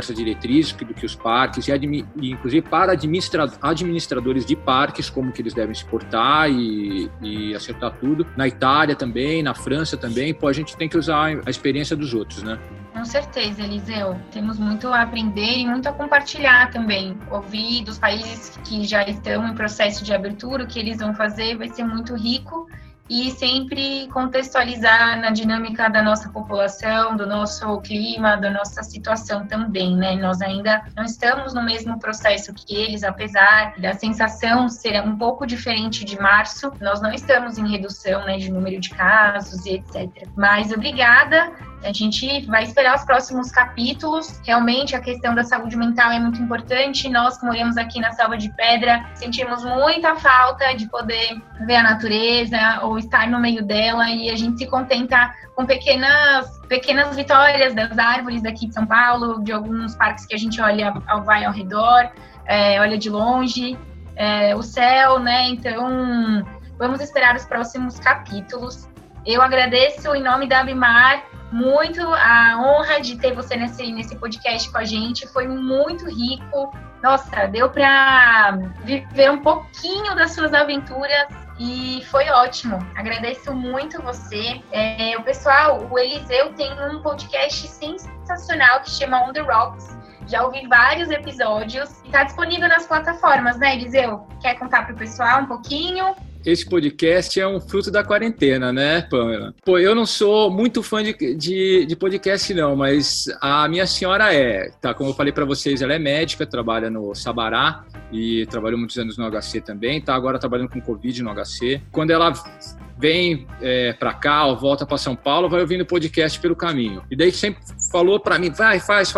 essas diretrizes do que os parques, e inclusive para administradores de parques, como que eles devem se portar e acertar tudo. Na Itália também, na França também, a gente tem que usar a experiência dos outros, né? Com certeza, Eliseu. Temos muito a aprender e muito a compartilhar também. Ouvir dos países que já estão em processo de abertura, o que eles vão fazer vai ser muito rico, e sempre contextualizar na dinâmica da nossa população, do nosso clima, da nossa situação também, né? Nós ainda não estamos no mesmo processo que eles, apesar da sensação ser um pouco diferente de março, nós não estamos em redução, né, de número de casos e etc. Mas obrigada. A gente vai esperar os próximos capítulos. Realmente, a questão da saúde mental é muito importante. Nós que moramos aqui na Selva de Pedra, sentimos muita falta de poder ver a natureza ou estar no meio dela, e a gente se contenta com pequenas vitórias das árvores daqui de São Paulo, de alguns parques que a gente vai ao redor, olha de longe, o céu, né? Então, vamos esperar os próximos capítulos. Eu agradeço em nome da Abimar muito a honra de ter você nesse podcast com a gente. Foi muito rico. Nossa, deu para viver um pouquinho das suas aventuras e foi ótimo. Agradeço muito você. O pessoal, o Eliseu tem um podcast sensacional que chama On The Rocks. Já ouvi vários episódios. Está disponível nas plataformas, né, Eliseu? Quer contar para o pessoal um pouquinho? Esse podcast é um fruto da quarentena, né, Pamela? Eu não sou muito fã de podcast, não, mas a minha senhora tá? Como eu falei para vocês, ela é médica, trabalha no Sabará e trabalhou muitos anos no HC também, tá agora trabalhando com Covid no HC. Quando ela vem para cá ou volta para São Paulo, vai ouvindo podcast pelo caminho. E daí sempre falou para mim, vai, faz.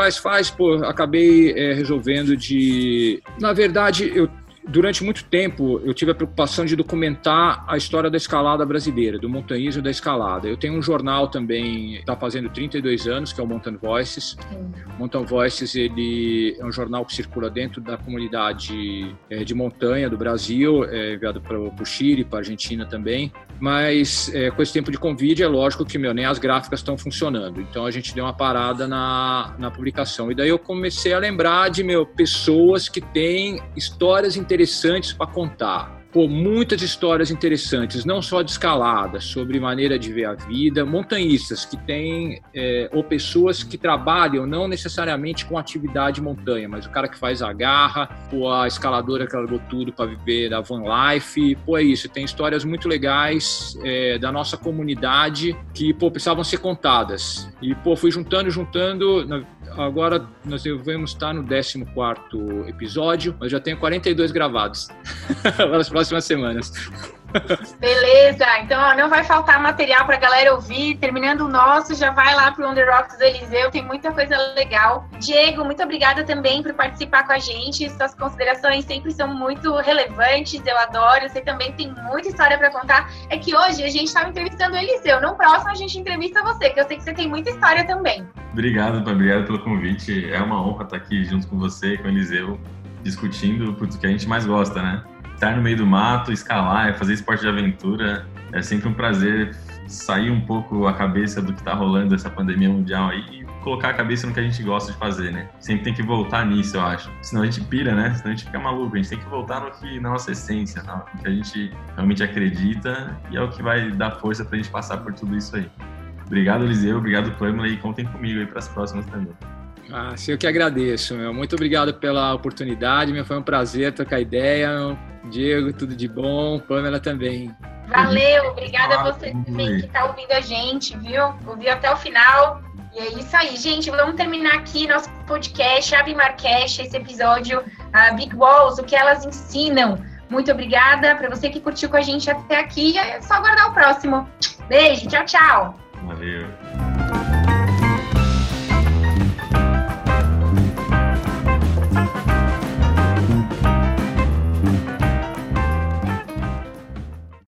Acabei resolvendo Na verdade, durante muito tempo, eu tive a preocupação de documentar a história da escalada brasileira, do montanhismo da escalada. Eu tenho um jornal também, está fazendo 32 anos, que é o Mountain Voices. O Mountain Voices, ele é um jornal que circula dentro da comunidade de montanha do Brasil, enviado para o Chile, para a Argentina também. Mas com esse tempo de Covid, é lógico que nem as gráficas estão funcionando. Então a gente deu uma parada na publicação. E daí eu comecei a lembrar de pessoas que têm histórias interessantes para contar. Muitas histórias interessantes, não só de escalada, sobre maneira de ver a vida, montanhistas que têm, ou pessoas que trabalham não necessariamente com atividade montanha, mas o cara que faz a garra, ou a escaladora que largou tudo para viver da van life, é isso, tem histórias muito legais da nossa comunidade que, precisavam ser contadas. E, fui juntando, agora nós devemos estar no 14º episódio, mas já tenho 42 gravados para as próximas semanas. Beleza, então não vai faltar material para a galera ouvir. Terminando o nosso, já vai lá pro On The Rocks do Eliseu, tem muita coisa legal. Diego, muito obrigada também por participar com a gente. Suas considerações sempre são muito relevantes, eu adoro. Você também tem muita história para contar. É que hoje a gente estava entrevistando o Eliseu, no próximo a gente entrevista você, que eu sei que você tem muita história também. Obrigado pelo convite. É uma honra estar aqui junto com você, com o Eliseu, discutindo o que a gente mais gosta, né? Estar no meio do mato, escalar, fazer esporte de aventura, é sempre um prazer sair um pouco a cabeça do que está rolando essa pandemia mundial aí e colocar a cabeça no que a gente gosta de fazer, né? Sempre tem que voltar nisso, eu acho. Senão a gente pira, né? Senão a gente fica maluco. A gente tem que voltar na nossa essência, no que a gente realmente acredita, e é o que vai dar força pra gente passar por tudo isso aí. Obrigado, Eliseu. Obrigado, Pamela, e contem comigo aí para as próximas também. Eu que agradeço, Muito obrigado pela oportunidade, Foi um prazer trocar ideia, Diego, tudo de bom, Pamela também. Valeu, obrigada a você também que está ouvindo a gente, viu? Ouviu até o final. E é isso aí, gente. Vamos terminar aqui nosso podcast, Abimarcast, esse episódio, Big Walls, o que elas ensinam. Muito obrigada para você que curtiu com a gente até aqui. É só aguardar o próximo. Beijo, tchau, tchau. Valeu.